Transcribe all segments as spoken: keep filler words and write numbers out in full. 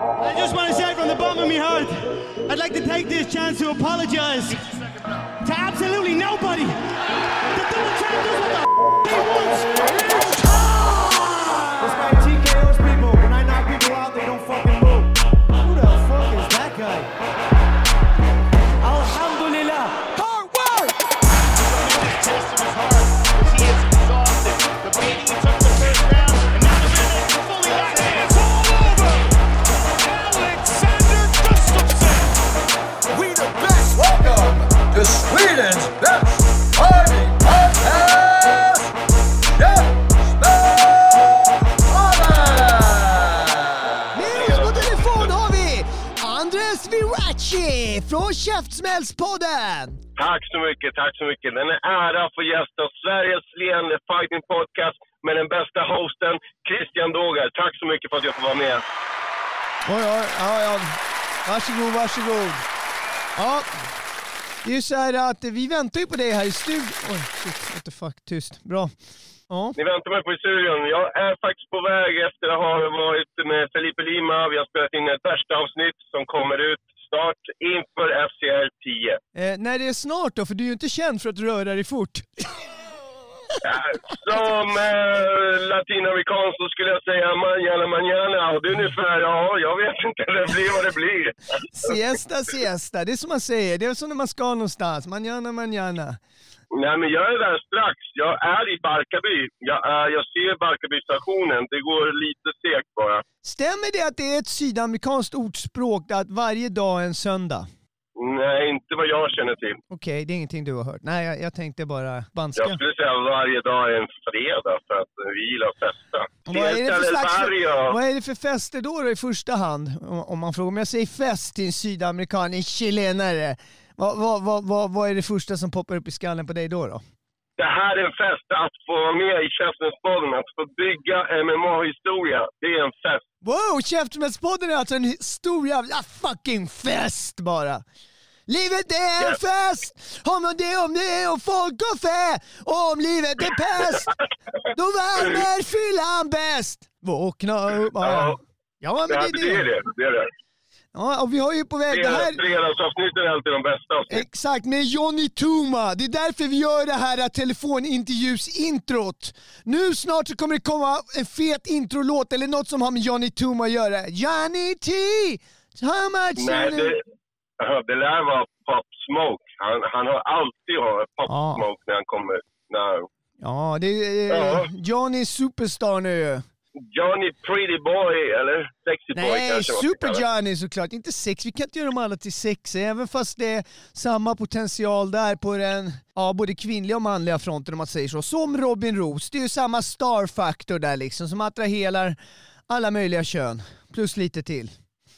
I just want to say from the bottom of my heart, I'd like to take this chance to apologize to absolutely nobody. The double champ does what the f*** he wants. This guy T K Os people. When I knock people out, they don't fucking move. Who the fuck is that guy? Alhamdulillah. Hard work! Test of his heart as he is exhausted. The beating he took the first round, and now the minute fully back. It's all over! Alexander Gustafsson! We the best. Welcome to Sweden's best fighting podcast. Jeff Med på telefon har vi Andres Virachi från Käftsmällspodden. Tack så mycket, tack så mycket. Den är ära för gästa Sveriges ledande fighting podcast med den bästa hosten Christian Dogar. Tack så mycket för att jag får vara med. Oj, oj, ja, ja. Varsågod, varsågod. Ja, det är ju så här att vi väntar ju på dig här i studion. Oj, shit, what the fuck, tyst. Bra. Ja. Ni väntar mig på i studion. Jag är faktiskt på väg efter att ha varit med Felipe Lima. Vi har spelat in ett första avsnitt som kommer ut snart inför F C R tio. Eh, när det är snart då, för du är ju inte känd för att röra dig fort. Ja, som eh, latinamerikan så skulle jag säga manjana, manjana. Och det är ungefär, ja, jag vet inte, det blir vad det blir. Siesta, siesta. Det är som man säger. Det är som när man ska någonstans. Manjana, manjana. Nej, men jag är där strax. Jag är i Barkarby. Jag, är, jag ser Barkarby-stationen. Det går lite segt bara. Stämmer det att det är ett sydamerikanskt ordspråk att varje dag är en söndag? Nej, inte vad jag känner till. Okej, okay, det är ingenting du har hört. Nej, jag, jag tänkte bara banska. Jag skulle säga att varje dag är en fredag för att vi gillar att festa. Vad är, det för slags, vad är det för fester då, då i första hand? Om, om man frågar, om jag säger fest till en sydamerikan, en chilenare. Vad, vad, vad, vad, vad är det första som poppar upp i skallen på dig då då? Det här är en fest att få vara med i Käftsmällspodden, att få bygga M M A-historia. Det är en fest. Wow, Käftsmällspodden är alltså en stor jävla fucking fest bara. Livet är en yes. fest! Om det om det är och folk och fä! Och om livet är pest, då värmer fyllan bäst! Vakna upp! Ja, ja men det, det, det är det. Det är det. Ja, och vi har ju på väg det här... Fredagsavsnitten är alltid de bästa avsnitt. Exakt, med Johnny Tuma. Det är därför vi gör det här telefonintervjus-introt. Nu snart så kommer det komma en fet introlåt eller något som har med Johnny Tuma att göra. Johnny T! How much? Nej, det, det lär vara Pop Smoke. Han, han har alltid har Pop ja. Smoke när han kommer. No. Ja, det är ja. Johnny Superstar nu. Johnny Pretty Boy, eller Sexy Boy Nej, kanske. Nej, Super Johnny såklart. Inte sex. Vi kan inte göra dem alla till sex. Även fast det är samma potential där på den, ja, både kvinnliga och manliga fronten om man säger så. Som Robin Roos. Det är ju samma star-faktor där liksom. Som attraherar alla möjliga kön. Plus lite till.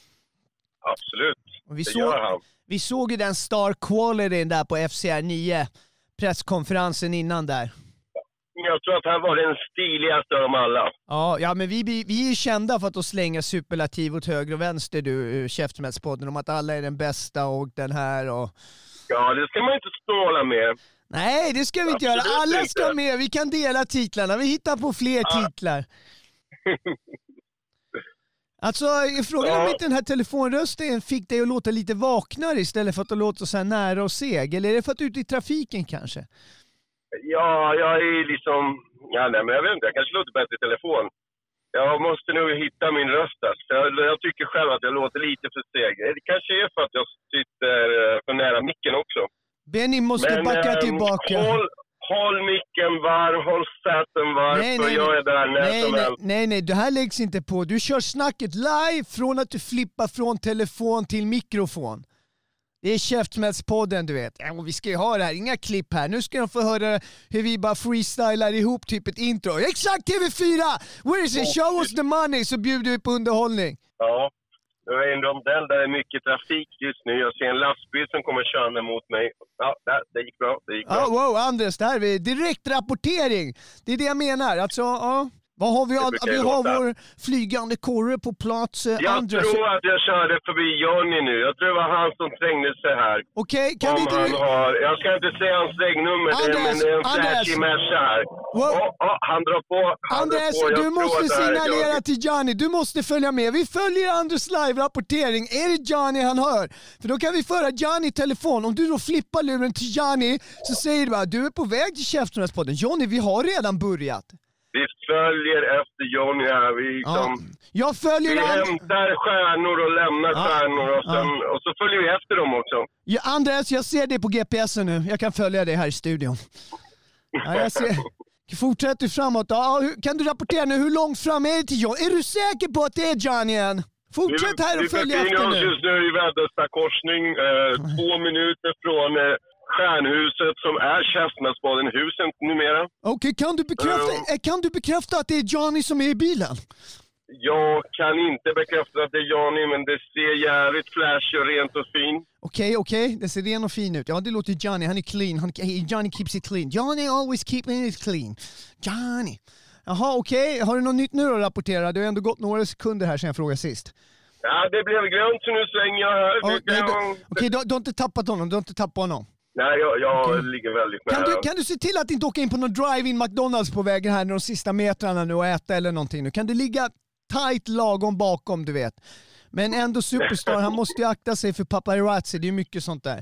Absolut. Och vi, det såg, gör han. vi såg ju den star qualityn där på F C R nio. Presskonferensen innan där. Jag tror att han var den stiligaste av dem alla. Ja, ja men vi, vi, vi är kända för att slänga superlativ åt höger och vänster, du, Käftsmällspodden, om att alla är den bästa och den här och... Ja, det ska man inte snåla med. Nej, det ska vi inte Absolut göra. Alla inte. ska med. Vi kan dela titlarna. Vi hittar på fler ja. titlar. Alltså, jag frågar ja. om inte den här telefonrösten fick dig att låta lite vaknare istället för att låta så här nära och seg. Eller är det för att du är ute i trafiken kanske? Ja, jag är liksom... Ja, nej, men jag vet inte. Jag kanske låter bättre i telefon. Jag måste nog hitta min röst. Jag, jag tycker själv att jag låter lite för seg. Det kanske är för att jag sitter för nära micken också. Benny måste men, backa ähm, tillbaka. Håll, håll micken varm, håll säten varm, nej, så nej, jag är där när nej, som nej, helst. Nej, nej, det här läggs inte på. Du kör snacket live från att du flippar från telefon till mikrofon. Det är Käftsmällspodden, du vet. Ja, och vi ska ju ha det här, inga klipp här. Nu ska de få höra hur vi bara freestylar ihop typ ett intro. Exakt, T V fyra! Where is it? Show us the money, så bjuder vi på underhållning. Ja, det är en rondell där det är mycket trafik just nu. Jag ser en lastbil som kommer köra mot mig. Ja, det, det gick bra, det gick bra. Ja, wow, Anders, det här är direkt rapportering. Det är det jag menar, alltså, ja. Vad har vi? Det brukar Vi ju har låta. vår flygande korre på plats. eh, Jag Andres. tror att jag körde förbi Johnny nu. Jag tror det var han som trängde sig här. Okej, kan vi Om inte... han har, jag ska inte säga hans regnummer, det är- Andres, men det är en Andres. flashig Merca här. What? Oh, oh, han drar på. Han Andres, drar på. Jag du tror måste att det här är signalera Johnny. till Johnny. Du måste följa med. Vi följer Andres live-rapportering. Är det Johnny han hör? För då kan vi föra Johnny i telefon. Om du då flippar luren till Johnny så säger du bara du är på väg till Käftsmällspodden. Johnny, vi har redan börjat. Vi följer efter Johnny här. Vi, Ja. liksom, Jag följer vi And- hämtar stjärnor och lämnar Ja. stjärnor och, sen, och så följer vi efter dem också. ja, Andres, jag ser dig på G P S nu. Jag kan följa dig här i studion. Ja, jag ser. Fortsätt du framåt. Ja, hur- kan du rapportera nu? Hur långt fram är det till Johnny? Är du säker på att det är Johnny än? Fortsätt här och vi följ befinner efter oss nu. just nu i Väddesta korsning, eh, två minuter från eh, Stjärnhuset som är Käftsmällspodden-huset numera. Okej, kan, du bekräfta, Ja. eh, kan du bekräfta att det är Johnny som är i bilen? Jag kan inte bekräfta att det är Johnny, men det ser jävligt flash och rent och fint. Okej, okej. Det ser ren och fin ut. Ja, det låter Johnny. Han är clean. Han, Johnny keeps it clean. Johnny always keeping it clean. Johnny. Jaha, okej. Har du något nytt nu att rapportera? Det har ändå gått några sekunder här sedan jag frågade sist. Ja, det blev grönt så nu svänger jag här. Ja, Nu kan nej, jag- du- Okej, du, du har inte tappat honom. Du har inte tappat honom. Nej, jag, jag Okej. ligger väldigt Kan nära. du, kan du se till att inte åka in på någon drive-in McDonalds på vägen här de sista metrarna nu och äta eller någonting nu? Kan du ligga tight lagom bakom, du vet? Men ändå superstar, han måste ju akta sig för paparazzi. Det är ju mycket sånt där.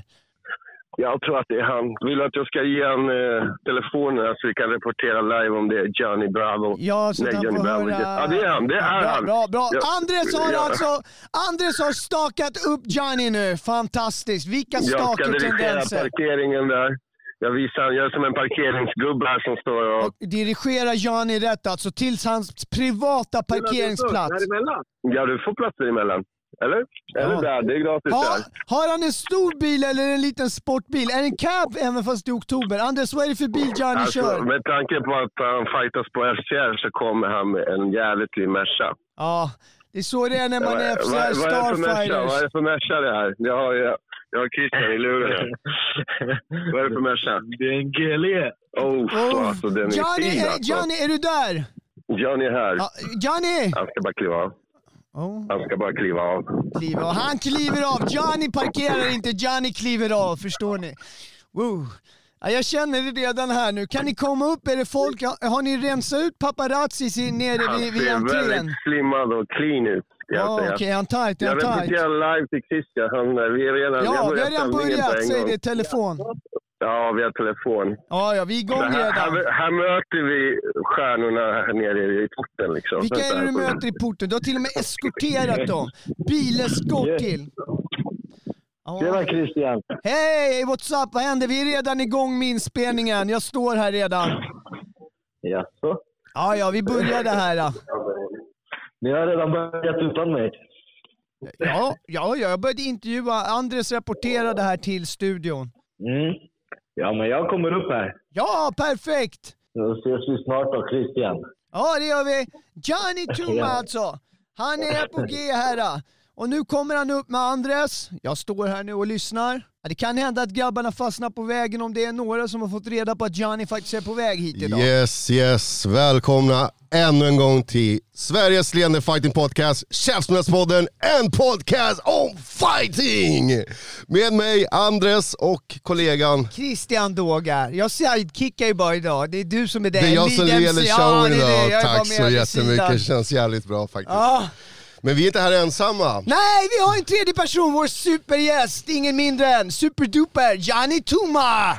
Jag tror att det är han. Vill att jag ska ge han eh, telefonen så vi kan rapportera live om det är Johnny Bravo. Ja, så att Nej, han Johnny får Bravo. höra... Ja, det är han. Det är bra, han. Bra, bra. Ja, Andres har ja. alltså... Andres har stakat upp Johnny nu. Fantastiskt. Vilka Jag ska staker dirigera tendenser. parkeringen där. Jag visar, jag är som en parkeringsgubbe här som står och... Och dirigera Johnny rätt alltså till hans privata parkeringsplats. Ja, du får platser emellan. Eller? Eller Ja. där, det är gratis Har, där. har han en stor bil eller en liten sportbil? Är det en cab även fast det är oktober? Anders, vad är det för bil Johnny Alltså, kör? med tanke på att han fightas på F C R så kommer han med en jävligt fin Merca. Ja, det är så det är när man är F C R vad, vad är det för Merca? Starfighters. Vad är det för Merca det här? Jag har, jag, jag har Christian i luren här. Vad är det för Merca? Det är en G L E. Oh, Oh. alltså den är Johnny, fin är, alltså. Johnny, är du där? Johnny är här. Ja, Johnny! Han ska bara kliva av. Oh. Han ska bara kliva av. Kliver av. Han kliver av. Johnny parkerar inte, Johnny kliver av. Förstår ni? Wow. Ja, jag känner det redan här nu. Kan ni komma upp? Är det folk? Har, har ni rensat ut paparazzis i- nere Han vid, vid ser entrén? väldigt slimmad och clean ut. ska jag Ja, säga. okej, han tajt, Jag han tajt. repeterar live till Christian. Han, vi är redan, Ja, vi har redan sändningen på börjat, en säg gång. det, telefon. Ja, via telefon. Ja, ja, vi är igång här, redan. här, här möter vi stjärnorna här nere i porten. Liksom. Vilka är det du möter i porten? Du har till och med eskorterat dem. Bileskort till. Ja. Tjena Christian. Hej, what's up? Vad händer? Vi är redan igång med inspelningen. Jag står här redan. Jaså? Ja, ja, vi började här. Då. Ni har redan börjat utan mig. Ja, ja, jag började intervjua. Andres rapporterade här till studion. Mm. Ja, men jag kommer upp här. Ja, perfekt! Då ses vi snart då, Christian. Ja, det gör vi. Johnny Tuma alltså. Han är på G här. Då. Och nu kommer han upp med Andres. Jag står här nu och lyssnar. Ja, det kan hända att grabbarna fastnar på vägen om det är några som har fått reda på att Johnny faktiskt är på väg hit idag. Yes, yes. Välkomna ännu en gång till Sveriges ledande fighting podcast, Käftsmällspodden, en podcast om fighting! Med mig, Andres och kollegan. Christian Dågar. Jag sidekickar ju bara idag. Det är du som är där. Det är jag som Lead leder M C. showen Ja, det är det. idag. Jag är bara Tack med så vid jättemycket. sidan. Det känns jävligt bra faktiskt. Ja. Men vi är inte här ensamma. Nej, vi har en tredje person, vår supergäst, ingen mindre än superduper Johnny Tuma.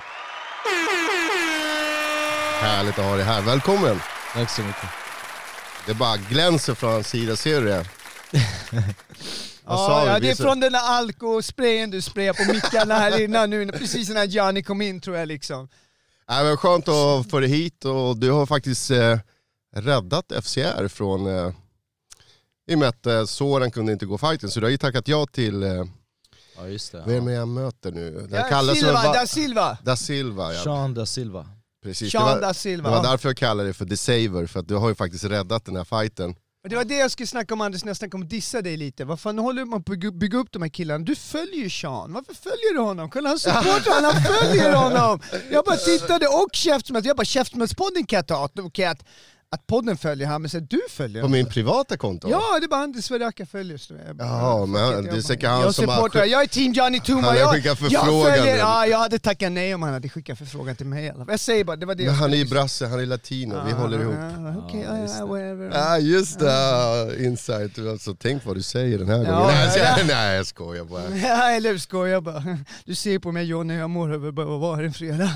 Härligt att ha dig här. Välkommen. Tack så mycket. Det bara glänser från hans sida, ser du det? Vad sa Ja, vi? ja, det Vi är så- från den där alkosprayen du sprayar på mickarna här innan nu, precis när Johnny kom in tror jag liksom. Nej, men skönt att få dig hit och du har faktiskt eh, räddat F C R från eh, i och med att eh, Soran kunde inte gå fighten, så du har ju tackat ja till eh, Ja, just det. vad är det med jag möter nu? Den Ja, kallas Silva, för- da Silva. Da Silva, ja. Sean da Silva. Precis. Sean det var, da Silva. Det var ja. därför jag kallar det för The Saver, för att du har ju faktiskt räddat den här fighten. Och det var det jag skulle snacka om, Anders, nästan kommer dissa dig lite. Vad fan håller man på att bygga- bygga upp de här killarna? Du följer ju Sean, varför följer du honom? Kolla, han supportar honom, han följer honom! Jag bara tittade och Käftsmäll, jag bara Käftsmällspodden kan jag ta, och kan jag att podden följer han, men så du följer På han. min privata konto? Ja, det är bara Anders Sveraka följer. Så jag bara, Jaha, men fuck han- it, det är jag säkert bara- han jag som har supportar, skick- jag är team Johnny Tuma. Han har jag, skickat jag, förfrågan följer, nu. ja, jag hade tackat nej om han hade skickat förfrågan till mig i alla fall. Jag säger bara, det var det Men jag han är ju skulle- brasse, han är latino, vi Ah, håller ihop. ah, Okej, Ja, ja, just ja, det. whatever. Ja ah, just det, insight. Alltså, tänk vad du säger den här gången. Ja, nej, jag skojar, ja. nej jag skojar bara. Ja, eller hur, skojar bara. Du ser på mig Johnny, jag mår över bara vara en fredag.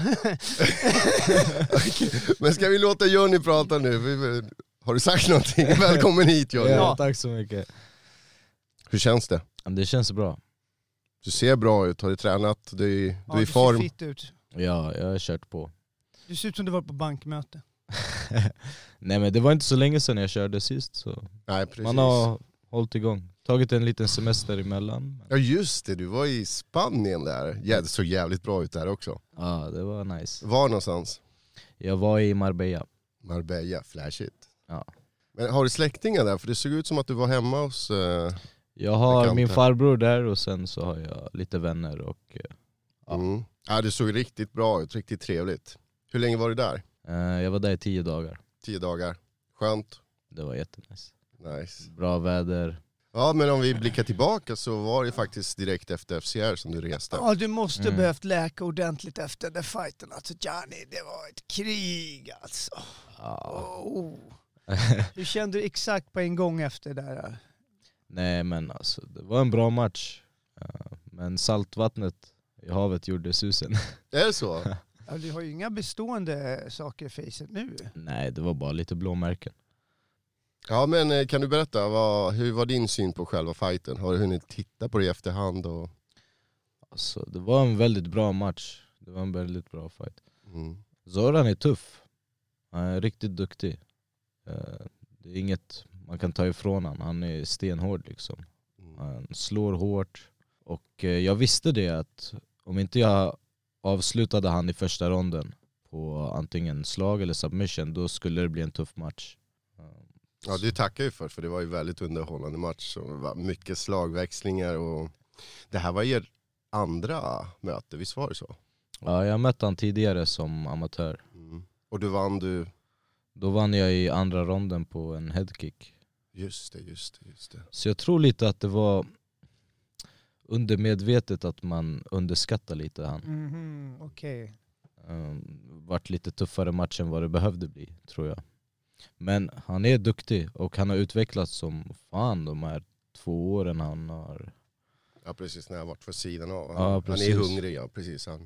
Men ska vi låta Johnny prata nu? Vi- Har du sagt någonting? Välkommen hit Johnny. Ja, tack så mycket. Hur känns det? Det känns bra. Du ser bra ut, har du tränat? Du är, du Ja, är i du ser form. fit ut. Ja, jag har kört på. Du ser ut som du var på bankmöte. Nej men det var inte så länge sedan jag körde sist, så Nej, precis. man har hållit igång. Tagit en liten semester emellan. Ja just det, du var i Spanien där. Ja, det såg jävligt bra ut där också. Ja, det var nice. Var någonstans? Jag var i Marbella. Marbella, flashigt. Ja. Men har du släktingar där? För det såg ut som att du var hemma hos... Eh... Jag har Bekanta. min farbror där och sen så har jag lite vänner och eh, ja. Mm. Ja, det såg riktigt bra ut, riktigt trevligt. Hur länge var du där? eh, jag var där i tio dagar. Tio dagar. Skönt. Det var jättenice. Nice. Bra väder. Ja, men om vi blickar tillbaka så var det faktiskt direkt efter F C R som du reste. Ja, du måste Mm. behövt läka ordentligt efter den fighten. Alltså Johnny, det var ett krig alltså. Ja. Oh. Hur kände du exakt på en gång efter det där? Nej men alltså, det var en bra match. Eh, men saltvattnet i havet gjorde susen. Är det så? Ja, du har ju inga bestående saker i facet nu. Nej, det var bara lite blåmärken. Ja, men eh, kan du berätta, vad, hur var din syn på själva fighten? Har du hunnit titta på det i efterhand? Och... Alltså, det var en väldigt bra match. Det var en väldigt bra fight. Mm. Zoran är tuff. Han är riktigt duktig. Eh, det är inget man kan ta ifrån han. Han är stenhård liksom. Han slår hårt. Och eh, jag visste det att om inte jag avslutade han i första ronden på antingen slag eller submission, då skulle det bli en tuff match. Ja, det tackar jag för, för det var ju väldigt underhållande match. Och det var mycket slagväxlingar och det här var er andra möte, visst var det så? Ja, jag mötte han tidigare som amatör. Mm. Och du vann du? Då vann jag i andra ronden på en headkick. Just det, just det, just det. Så jag tror lite att det var undermedvetet att man underskattar lite han. Mhm, okej. Um, vart lite tuffare match än vad det behövde bli, tror jag. Men han är duktig och han har utvecklats som fan de här två åren han har. Ja, precis, när jag varit för sidan av. Ja, Han, han är precis. hungrig, ja, precis. Han.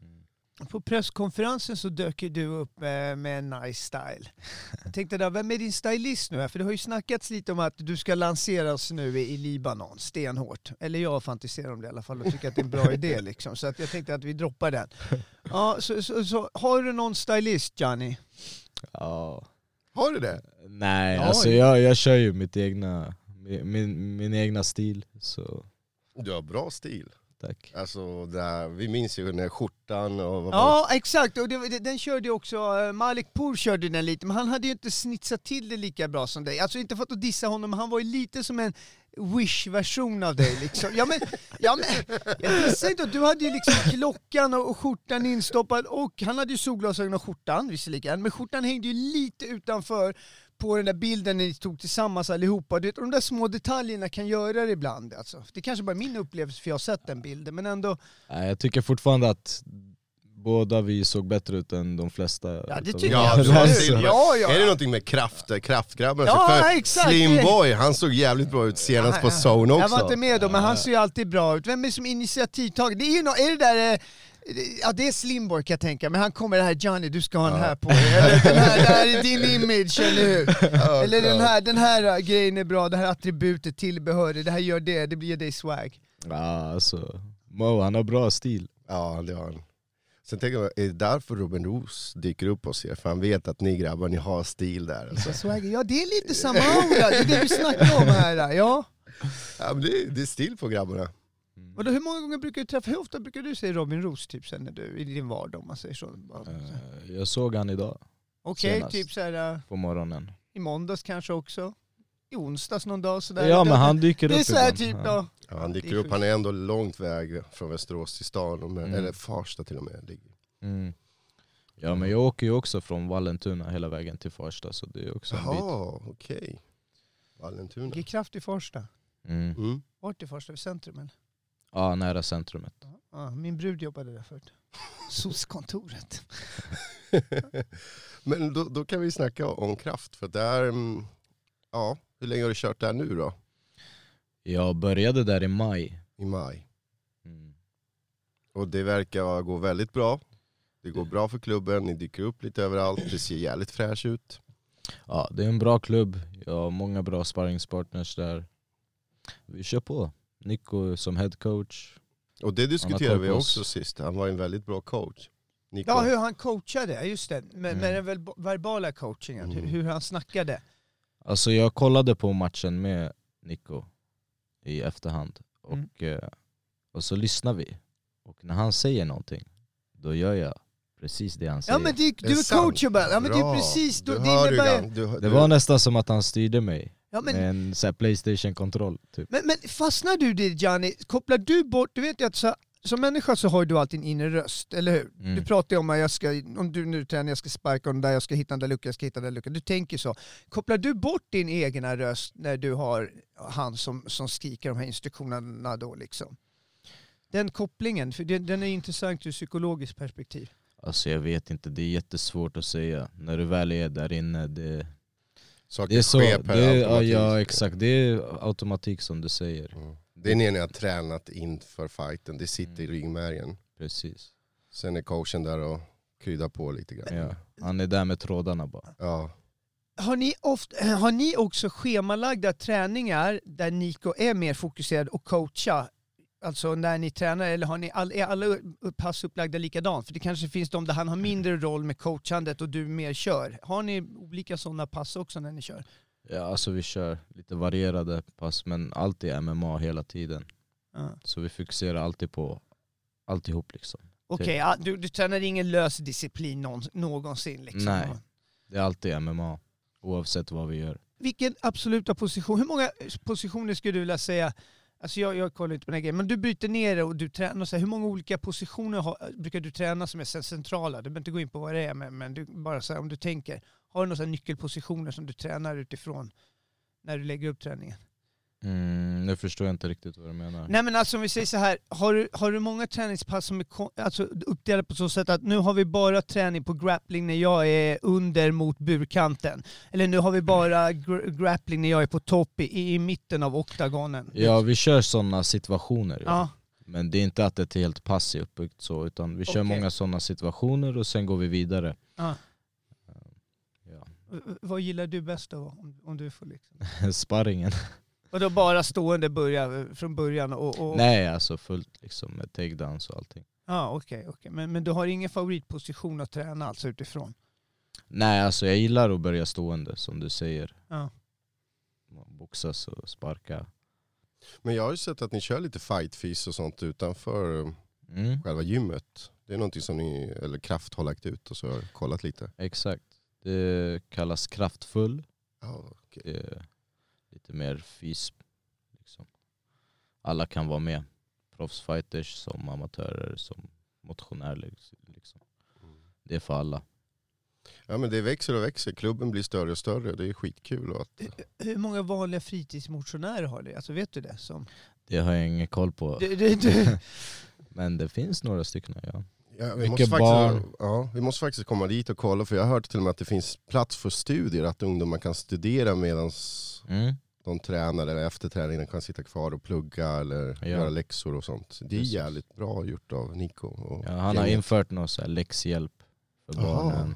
På presskonferensen så dök ju du upp eh, med en nice style. Jag tänkte där, vem är din stylist nu? För det har ju snackats lite om att du ska lanseras nu i, i Libanon, stenhårt. Eller jag fantiserar om det i alla fall och tycker att det är en bra idé liksom. Så att jag tänkte att vi droppar den. Ja, så, så, så har du någon stylist, Johnny? Ja. Har du det? Nej, Ja, alltså ja. jag, jag kör ju mitt egna, min, min, min egna stil. Så Du har bra stil. tack. Alltså, där, vi minns ju den här skjortan och... Vad var Ja, exakt. Och det, det, den körde ju också, eh, Malik Pour körde den lite, men han hade ju inte snitsat till det lika bra som dig. Alltså inte för att dissa honom, men han var ju lite som en Wish-version av dig liksom. Ja men, ja, men jag dissar inte, du hade ju liksom klockan och, och skjortan instoppad och han hade ju solglasögon och skjortan visserligen, men skjortan hängde ju lite utanför på den där bilden ni tog tillsammans allihopa. Du vet, de där små detaljerna kan göra det ibland. Alltså. Det kanske bara är min upplevelse för jag har sett den bilden, men ändå... Nej, jag tycker fortfarande att båda vi såg bättre ut än de flesta. Ja, det utav tycker dem. Ja, jag du har absolut. stil. Ja, ja. Är det någonting med kraft, kraftgrabben? Ja, för exakt. Slimboy, han såg jävligt bra ut senast på Zone också. Jag var inte med då, men han ser ju alltid bra ut. Vem är det som initiativtagare? Det är ju no- är det där... eh, Ja, det är Slimboy kan jag tänka, men han kommer det här, Johnny du ska ha den här på dig. Eller den här, det här är din image, eller hur? Ja, Eller den ja. här, den här grejen är bra, det här attributet, tillbehöret, det här gör det, det blir dig swag. Ja, alltså, Mo, han har bra stil. Ja, det har han. Sen tänker jag, är det därför Robin Roos dyker upp hos er? För han vet att ni grabbar, ni har stil där. Alltså. Swag. Ja, det är lite samma aura, det är det vi snackar om här. Ja. Ja, men det, är, det är stil på grabbarna. Och då, hur många gånger brukar du träffa, hur ofta brukar du se Robin Roos typ sen när du, i din vardag om man säger så? Eh, Jag såg han idag Okej, senast. typ såhär uh, på morgonen. i måndags kanske också. I onsdags någon dag sådär. Ja, Det- men han dyker Det är upp såhär ibland. typ Ja. då. Ja, han Det dyker är upp, han är ändå långt väg från Västerås till stan, men, Mm. eller Farsta till och med. ligger. Mm. Ja, men jag åker ju också från Vallentuna hela vägen till Farsta, så det är också en bit. Jaha, okej. Okay. Vallentuna. Ge kraft i Farsta. Mm. Mm. Vart i Farsta? Vid centrumen? Ja, nära centrumet. Ja, min brud jobbade där förut. S O S-kontoret. Men då, då kan vi snacka om kraft. För där, mm, ja, hur länge har du kört där nu då? Jag började där i maj. I maj. Mm. Och det verkar gå väldigt bra. Det går bra för klubben, ni dyker upp lite överallt. Det ser jävligt fräsch ut. Ja, det är en bra klubb. Jag har många bra sparringspartners där. Vi kör på. Nico som head coach. Och det diskuterade koll vi på också oss. sist. Han var en väldigt bra coach. Nico. Ja, hur han coachade, just det. Med, Mm. med den väl verbala coachingen, Mm. hur, hur han snackade. Alltså jag kollade på matchen med Nico i efterhand. Mm. Och, eh, och så lyssnar vi. Och när han säger någonting, då gör jag precis det han säger. Ja men det, Det du är sant. coachable, ja men det är Bra. precis, då, Du det hör innebär... ju, du, Det du, var nästan som att han styrde mig Ja, men, med en så här PlayStation-kontroll. Typ. men, men fastnar du det Gianni, kopplar du bort, du vet ju att så, som människa så har du alltid en inre röst, eller hur? Mm. Du pratar ju om att jag ska, om du nu tränar, jag ska sparka den där, jag ska hitta den där luckan, jag ska hitta den där luckan. Du tänker så. Kopplar du bort din egna röst när du har han som, som skriker de här instruktionerna då liksom? Den kopplingen, för den, den är intressant ur psykologiskt perspektiv. Alltså jag vet inte, det är jättesvårt att säga. När du väl är där inne, det, saker det är så. sker per Det, ja, automatik. ja exakt, det är automatik som du säger. Mm. Det är när ni har tränat inför fighten. Det sitter i ryggmärgen. Precis. Sen är coachen där och kryddar på lite grann. Ja. Han är där med trådarna bara. Ja. Har ni, ofta, har ni också schemalagda träningar där Nico är mer fokuserad och coacha? Alltså när ni tränar, eller har ni all, är alla pass upplagda likadant? För det kanske finns de där han har mindre roll med coachandet och du mer kör. Har ni olika sådana pass också när ni kör? Ja, alltså vi kör lite varierade pass, men alltid M M A hela tiden. Ja. Så vi fokuserar alltid på alltihop liksom. Okej, okay, ja, du, du tränar ingen lös disciplin någon, någonsin liksom? Nej, det är alltid M M A, oavsett vad vi gör. Vilken absoluta position, hur många positioner skulle du vilja säga? Alltså jag, jag kollar inte på den här grejen, men du bryter ner det och du tränar. Så här, hur många olika positioner har, brukar du träna som är centrala? Du behöver inte gå in på vad det är, men, men du, bara så här, om du tänker. Har du några så här nyckelpositioner som du tränar utifrån när du lägger upp träningen? Mm, nu förstår jag inte riktigt vad du menar. Nej men alltså om vi säger så här, har du, har du många träningspass som är alltså, uppdelade på så sätt att nu har vi bara träning på grappling när jag är under mot burkanten? Eller nu har vi bara gr- grappling när jag är på topp i, i mitten av oktagonen? Ja, vi kör sådana situationer. Ja. Ja. Men det är inte att det är ett helt pass är uppbyggt så, utan vi kör Okej. många sådana situationer och sen går vi vidare. Ja. Ja. V- vad gillar du bäst då, om, om du får liksom? Sparringen. Och då bara stående börja, från början och... och... Nej, alltså fullt liksom med takedowns och allting. Ja, okej, okay, okay. men, men du har ingen favoritposition att träna alltså utifrån? Nej, alltså jag gillar att börja stående som du säger. Ja. Boxas och sparka. Men jag har ju sett att ni kör lite fightfys och sånt utanför eh, Mm, själva gymmet. Det är någonting som ni, eller Kraft har lagt ut och så har jag kollat lite. exakt. Det kallas kraftfull. Ja, okej. Det är lite mer fys. Liksom. Alla kan vara med. Proffsfighters som amatörer, som motionärer. Liksom. Det är för alla. Ja, men det växer och växer. Klubben blir större och större. Det är skitkul. Och att, Hur många vanliga fritidsmotionärer har du? Alltså vet du det? Som... Det har jag ingen koll på. Du, du, du. Men det finns några stycken, ja. ja, vi, Mycket måste faktiskt, barn. ja, vi måste faktiskt komma dit och kolla. För jag har hört till och med att det finns plats för studier. Att ungdomar kan studera medan Mm. de tränar. Eller efter träningen kan sitta kvar och plugga eller Ja. göra läxor och sånt. Det är Precis. jävligt bra gjort av Nico. Och Ja, han har gänget. infört någon så här läxhjälp för Jaha. barnen.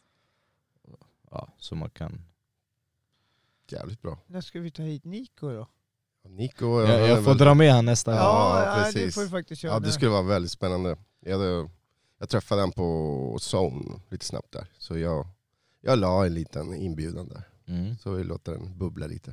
Ja, så man kan... Jävligt bra. När ska vi ta hit Nico då? Nico, Jag, han är jag får väl- dra med han nästa gång. Ja, ja, det precis. får du faktiskt göra. Ja, det skulle vara väldigt spännande. Jag, hade, jag träffade han på Zone lite snabbt där. Så jag, jag la en liten inbjudan där. Mm. Så vi låter den bubbla lite.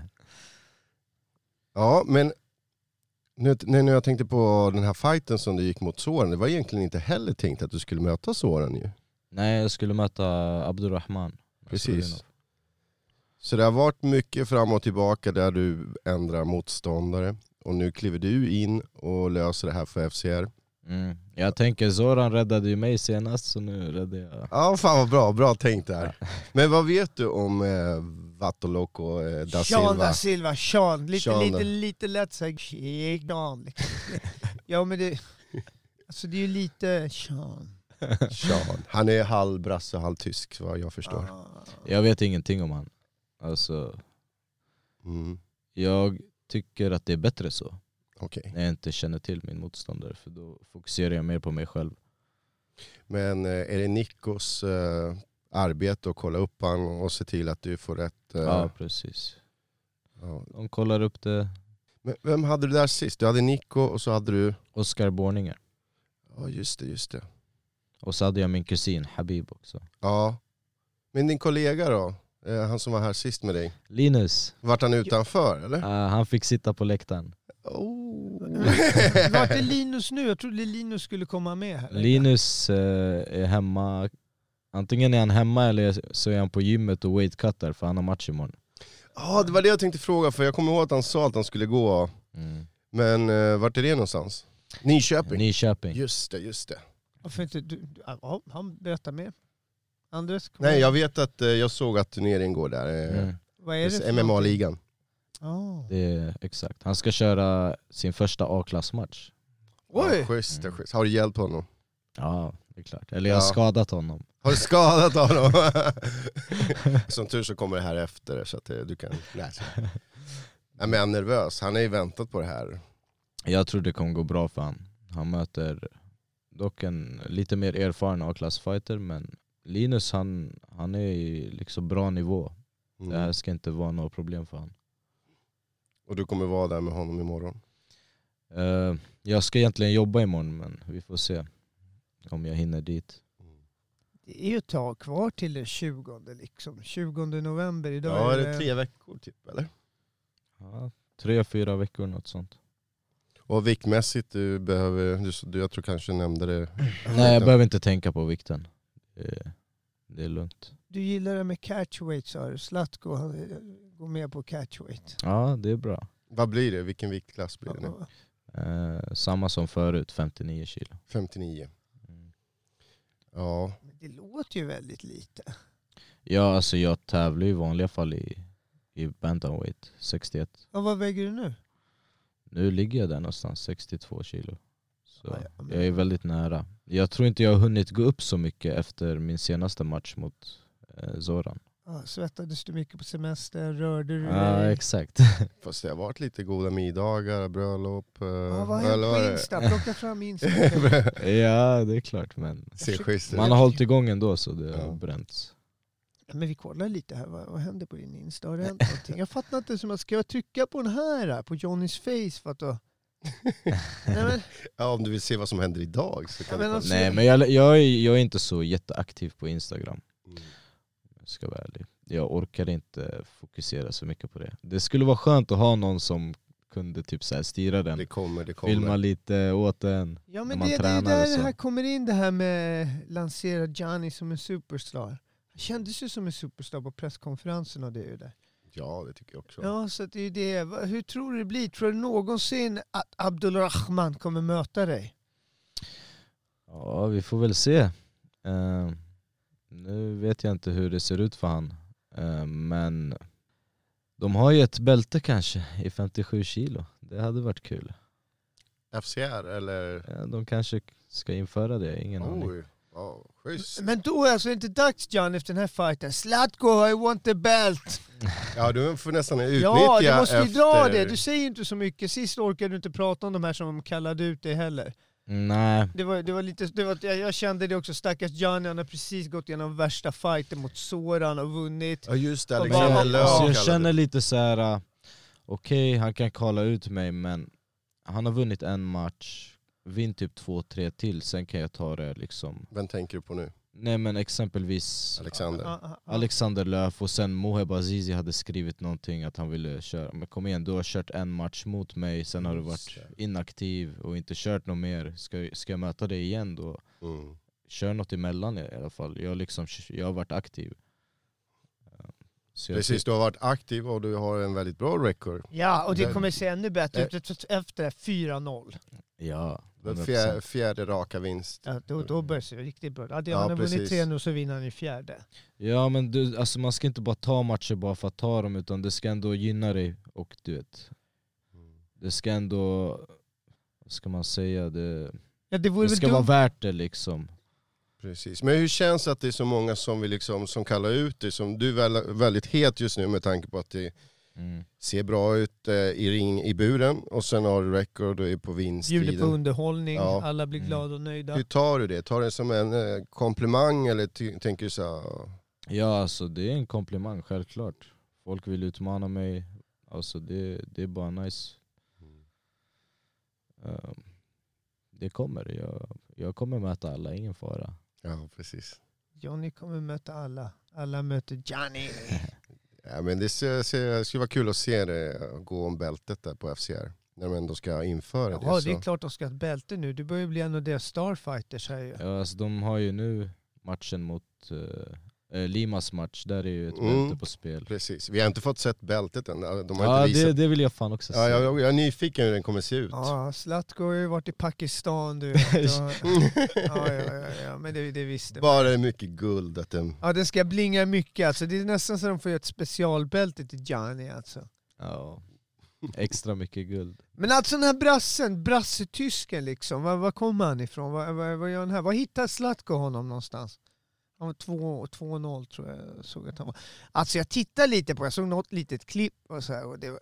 Ja, men nu, när jag tänkte på den här fighten som du gick mot Soran, det var egentligen inte heller tänkt att du skulle möta Soran ju. Nej, jag skulle möta Abdurrahman. Precis. Så det har varit mycket fram och tillbaka där du ändrar motståndare. Och nu kliver du in och löser det här för F C R. Mm. Jag tänker Zoran räddade ju mig senast, så nu räddar jag. Ja, fan vad bra, bra tänkt där. Men vad vet du om eh, Vatoloco eh, da Sean Silva? da Silva, Sean. Lite, Sean lite, da- lite lätt såhär, Sean. Liksom. Ja men det, alltså det är ju lite Sean. Sean. Han är halv brasse och halv tysk, vad jag förstår. Ah. Jag vet ingenting om han. Alltså, Mm. jag tycker att det är bättre så. Okej. När jag inte känner till min motståndare, för då fokuserar jag mer på mig själv. Men eh, är det Nikos eh, arbete att kolla upp han och se till att du får rätt? Eh, Ja, precis. ja. De kollar upp det. Men vem hade du där sist? Du hade Nico och så hade du... Oskar Borninger. Ja, just det, just det. Och så hade jag min kusin Habib också. Ja. Men din kollega då? Eh, han som var här sist med dig. Linus, Vart han utanför, eller? uh, han fick sitta på läktaren. Oh. Vart är Linus nu? Jag trodde Linus skulle komma med här. Linus uh, är hemma. Antingen är han hemma eller så är han på gymmet och weightcuttar, för han har match imorgon. Ja, det var det jag tänkte fråga, för jag kommer ihåg att han sa att han skulle gå. Mm. Men eh, vart är det någonstans? Nyköping. Nyköping. Just det, just det. Varför inte du? du- Ja, han berättar mer. Andres? kom Nej, igen. jag vet att eh, jag såg att turneringen går där. Eh, Mm. Vad är det för M M A-ligan. någonting? Ah. Det är exakt. Han ska köra sin första A-klassmatch. Oj! Ja, schysst, det är schysst. Har du hjälpt honom? Ja, det är klart. Eller jag har Ja. skadat honom. Har du skadat honom? Som tur så kommer det här efter så att det, du kan läsa. Nej, men jag är nervös. Han har ju väntat på det här. Jag tror det kommer gå bra för han. Han möter dock en lite mer erfaren A-klassfighter, men Linus han, han är i liksom bra nivå. Mm. Det här ska inte vara något problem för han. Och du kommer vara där med honom imorgon. Uh, jag ska egentligen jobba imorgon, men vi får se om jag hinner dit. Det är ju ett tag kvar till den tjugonde liksom. tjugonde november idag. Ja, är det tre veckor typ, eller? Ja, tre, fyra veckor, något sånt. Och viktmässigt, du behöver, du, du, jag tror kanske nämnde det. Nej, jag behöver inte tänka på vikten. Det, det är lugnt. Du gillar det med catchweight, sa du. Zlatko han eh, går med på catchweight. Ja, det är bra. Vad blir det? Vilken viktklass blir det nu? Uh, samma som förut, femtionio kilo. femtionio. Mm. Ja. Men det låter ju väldigt lite. Ja, alltså jag tävlar ju i vanliga fall i, i bantamweight, sextioett. Ja, vad väger du nu? Nu ligger jag där någonstans, sextiotvå kilo. Så Ja, ja, men- jag är väldigt nära. Jag tror inte jag har hunnit gå upp så mycket efter min senaste match mot eh, Zoran. Ja, svettades du mycket på semester? Rörde du Ja, dig? exakt. Fast det har varit lite goda middagar, bröllop. Eh, Ja, vad har eller hänt vad på är det? Insta? Plocka fram Insta. Ja, det är klart, men Ser schysst ut. man har hållit igång ändå, så det Ja. har bränts. Men vi kollar lite här. Vad, vad händer på din Insta? Har det hänt någonting? Jag fattar inte. Som att ska jag trycka på den här? På Johnnys face för att då... Nej, men, Ja, om du vill se vad som händer idag så kan Ja, du men kolla. alltså- Nej, men jag, jag, är, jag är inte så jätteaktiv på Instagram. Mm. Jag ska vara ärlig. Jag orkar inte fokusera så mycket på det. Det skulle vara skönt att ha någon som kunde typ så här styra den. Det kommer, det kommer. Filma lite åt den. ja, när men man det, det är tränar där och det så. här kommer in, det här med lansera Johnny som en superstar. Han kändes ju som en superstar på presskonferensen och det är ju det. Ja, det tycker jag också. Ja, så att det är ju det. Va- Hur tror du det blir? Tror du någonsin att Abdulrahman kommer möta dig? Ja, vi får väl se. Eh, nu vet jag inte hur det ser ut för han. Eh, men de har ju ett bälte kanske i femtiosju kilo. Det hade varit kul. F C R eller? Ja, de kanske ska införa det, ingen aning. Oj, ja, schysst. Men då är alltså inte dags John efter den här fighten. Zlatko, I want the belt. Ja, du får nästan utnyttja Ja, du måste ju efter... dra det. Du säger inte så mycket. Sist orkade du inte prata om de här som kallade ut dig heller. Nej, Det var, det var lite, det var, jag jag kände det också, stackars Johnny, han har precis gått igenom värsta fighten mot Zoran och vunnit. Ja, just det. Och Alexander bara- Löf alltså jag kallade känner det. lite så här. uh, okej, han kan kalla ut mig, men han har vunnit en match, vinn typ två, tre till, sen kan jag ta det liksom. Vem tänker du på nu? Nej, men exempelvis Alexander? Ja, ja, ja. Alexander Löf, och sen Moheb Azizi hade skrivit någonting att han ville köra. Men kom igen, du har kört en match mot mig, sen har du varit inaktiv och inte kört något mer. Ska, ska jag möta dig igen då? Mm. Kör något emellan i alla fall. Jag, liksom, jag har varit aktiv. Så jag Precis, du har varit aktiv och du har en väldigt bra record. Ja, och det Men- kommer se ännu bättre Eh. ut efter fyra noll. Ja, Fjär, fjärde raka vinst. Ja, då, då börjar det riktigt bra. Hade Ja, han vunnit precis. tre nu så vinner han i fjärde. Ja men du, alltså man ska inte bara ta matcher bara för att ta dem, utan det ska ändå gynna dig. Och du vet, det ska ändå, vad ska man säga, det, Ja, det vore det väl ska dumt. vara värt det liksom. Precis. Men hur känns det att det är så många som, vill liksom, som kallar ut dig? Som du är väl, väldigt het just nu med tanke på att det Mm. ser bra ut eh, i ring i buren. Och sen har du record och är på Bjuder på vinsttiden. underhållning, Ja. alla blir Mm. glada och nöjda. Hur tar du det? Tar du det som en eh, komplimang eller ty- tänker du så här, Ja alltså det är en komplimang, självklart. Folk vill utmana mig, alltså det, det är bara nice. Um, det kommer, jag, jag kommer möta alla, ingen fara. ja precis. Johnny kommer möta alla. Alla möter Johnny. Ja, men det ser, ser, skulle vara kul att se det gå om bältet där på F C R. När de ändå ska införa det. Ja, så. det är klart de ska ha ett bälte nu. Du börjar bli en av deras starfighters här ju. Ja, alltså, de har ju nu matchen mot uh, Limas match, där är ju ett Mm. bälte på spel. Precis. Vi har inte fått sett bältet än. De har Ja inte visat. det, det vill jag fan också se. Ja, jag, jag är nyfiken hur den kommer se ut. Ja, Zlatko har ju varit i Pakistan du vet. Och, ja, ja, ja, ja, men det, det visste man. Bara det är mycket guld. Att den... Ja, den ska blinga mycket alltså. Det är nästan så de får göra ett specialbälte till Johnny alltså. Ja. Extra mycket guld. Men alltså den här brassen, brassetysken liksom, var, var kommer han ifrån? Vad, vad, vad gör han här? Var hittar Zlatko honom någonstans? Han var två noll tror jag såg att han var. Alltså jag tittade lite på, jag såg något litet klipp och så här, och det var,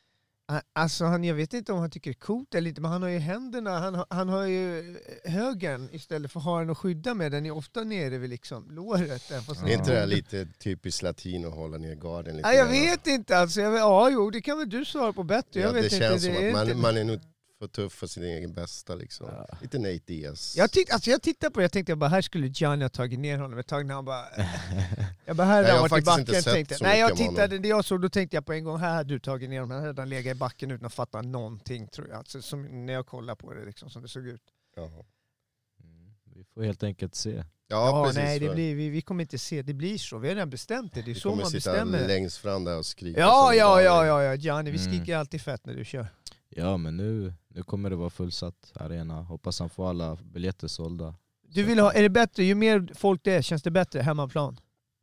alltså han, jag vet inte om han tycker det är coolt eller inte, men han har ju händerna, han, han har ju högen istället för att ha den att skydda med, den är ofta nere vid liksom låret. Där, fast Det är inte det här lite typiskt latino att hålla ner garden lite? Nej, jag grann? vet inte alltså, jag vet, ja jo det kan väl du svara på bättre. Jag Ja, vet det inte, känns det som är att man, inte... man är nog för tuff för sin egen bästa liksom. Ja. Lite Nate Diaz. Jag, tyck, alltså jag tittade på det, jag tänkte jag bara, här skulle Gianni ha tagit ner honom ett tag när han bara... jag bara, här Nej, jag hade har han varit i faktiskt inte backen. sett Tänkte, så nej, jag mycket om tittade, det jag såg, då tänkte jag på en gång, här hade du tagit ner honom. Här hade han legat i backen utan att fatta någonting tror jag. Alltså, som när jag kollade på det liksom, som det såg ut. Jaha. Mm. Vi får helt enkelt se. Ja, Ja, precis. nej, det för blir, vi, vi kommer inte se, det blir så. Vi har redan bestämt det, det är vi så kommer man sitta bestämmer. längst fram där och skrika. Ja, som ja, bara- ja, ja, ja, Gianni, vi Mm. skriker alltid fett när du kör. Ja men nu, nu kommer det vara fullsatt arena. Hoppas han får alla biljetter sålda. Du vill ha, är det bättre, ju mer folk det är, känns det bättre hemmaplan?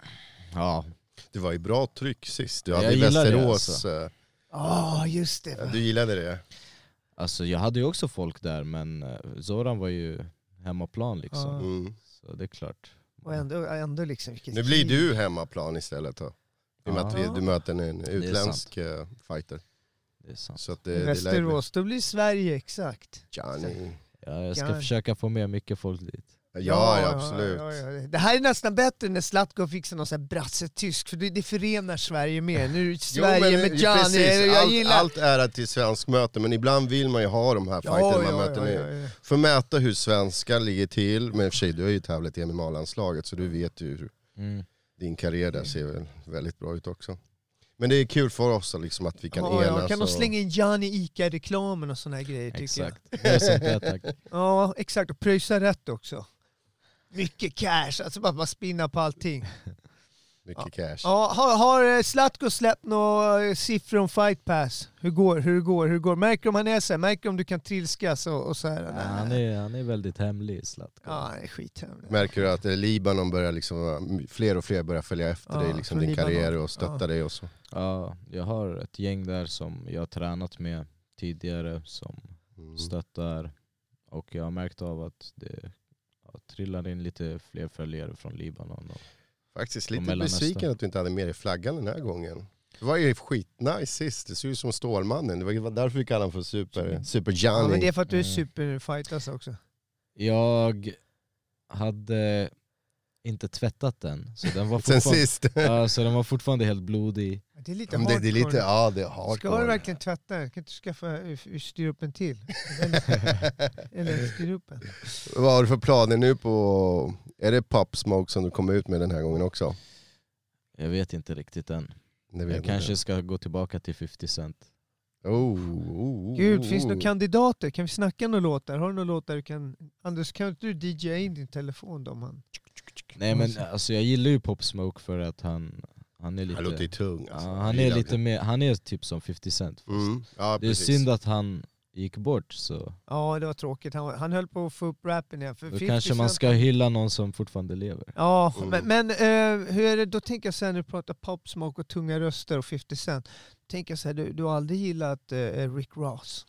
Ja, Det var ju bra tryck sist. Du Jag hade i gillar det, Västerås. alltså. eh, Ja, just det. Du gillade det? alltså jag hade ju också folk där, men eh, Zoran var ju hemmaplan liksom. Ja. Mm. Så det är klart. Och ändå, ändå liksom, vilket Nu blir krig. du hemmaplan istället då. I och med att vi, Ja. du möter en utländsk eh, fighter. Det är sant. Så att det, I det lär bli- Västerås, då blir Sverige exakt. Gianni. Ja, jag ska Ja. försöka få med mycket folk dit. Ja, ja, absolut. Ja, ja, ja. Det här är nästan bättre när Zlatko fixar någon sån här brassetysk, för det, det förenar Sverige mer. Nu är det Jo, Sverige men, med eh, Gianni, precis. jag allt, gillar... allt är till svensk möte, men ibland vill man ju ha de här Ja, fighterna man ja, möter ja, nu. ja, ja. För att mäta hur svenskar ligger till, men i och för sig du har ju tävlat i M M A-landslaget så du vet ju hur Mm. din karriär där ser väl väldigt bra ut också. Men det är kul för oss liksom, att vi kan Ja, ja. enas. Kan de och... slänga in Gianni Ica-reklamen och såna här grejer tycker Exakt. Det är sånt där, tack. jag. Ja, exakt. Och pröjsa rätt också. Mycket cash, alltså bara, bara spinna på allting. Mycket cash. Ja, har, har Zlatko släppt några siffror om Fight Pass? Hur går, hur går, hur går? Märker om han är så här? Märker om du kan trilskas och, och så här? Ja, han, är, han är väldigt hemlig, Zlatko. Ja, det är skithemligt. Märker du att eh, Libanon börjar liksom, fler och fler börjar följa efter Ja, dig, liksom från din Libanon. karriär och stötta Ja. dig och så. Ja, jag har ett gäng där som jag har tränat med tidigare som Mm. stöttar. Och jag har märkt av att det ja, trillar in lite fler följare från Libanon. Och Faktiskt Och lite Mellanöstern. besviken att du inte hade med dig flaggan den här gången. Det var ju skitnice sist, det såg ut som Stålmannen. Det var därför vi kallade honom för Super, super Ja, Gianni. men det är för att du är Mm. superfighters också. jag hade inte tvättat den. Så den var Sen fortfarande, sist. ja, så den var fortfarande helt blodig. Det är lite Men det, hardcore. det är lite, ja det är Ska du hardcore. verkligen tvätta den? Kan inte du skaffa, styra upp en till? Eller, eller styra upp en? Vad har du för planer nu på, är det Pop Smoke som du kommer ut med den här gången också? Jag vet inte riktigt än. Det vet Jag kanske ska gå tillbaka till femtio cent. Oh, oh, oh, Gud, oh. finns det några kandidater? Kan vi snacka några låtar? Har du några låtar du kan... Anders, kan inte du D J in din telefon då? Man? Nej men alltså jag gillar ju Pop Smoke för att han, han är lite... Han låter ju tung. Alltså. ja, han Jag är gillar lite det. mer, han är typ som femtio cent. fast Mm. Ja, det är precis. synd att han gick bort så... Ja, det var tråkigt. Han, han höll på att få upp rappen igen. För Då kanske man ska hylla någon som fortfarande lever. Ja, Mm. men, men uh, hur är det, då tänker jag så här när du pratar Pop Smoke och tunga röster och fifty Cent. Tänker jag så här, du, du har aldrig gillat uh, Rick Ross?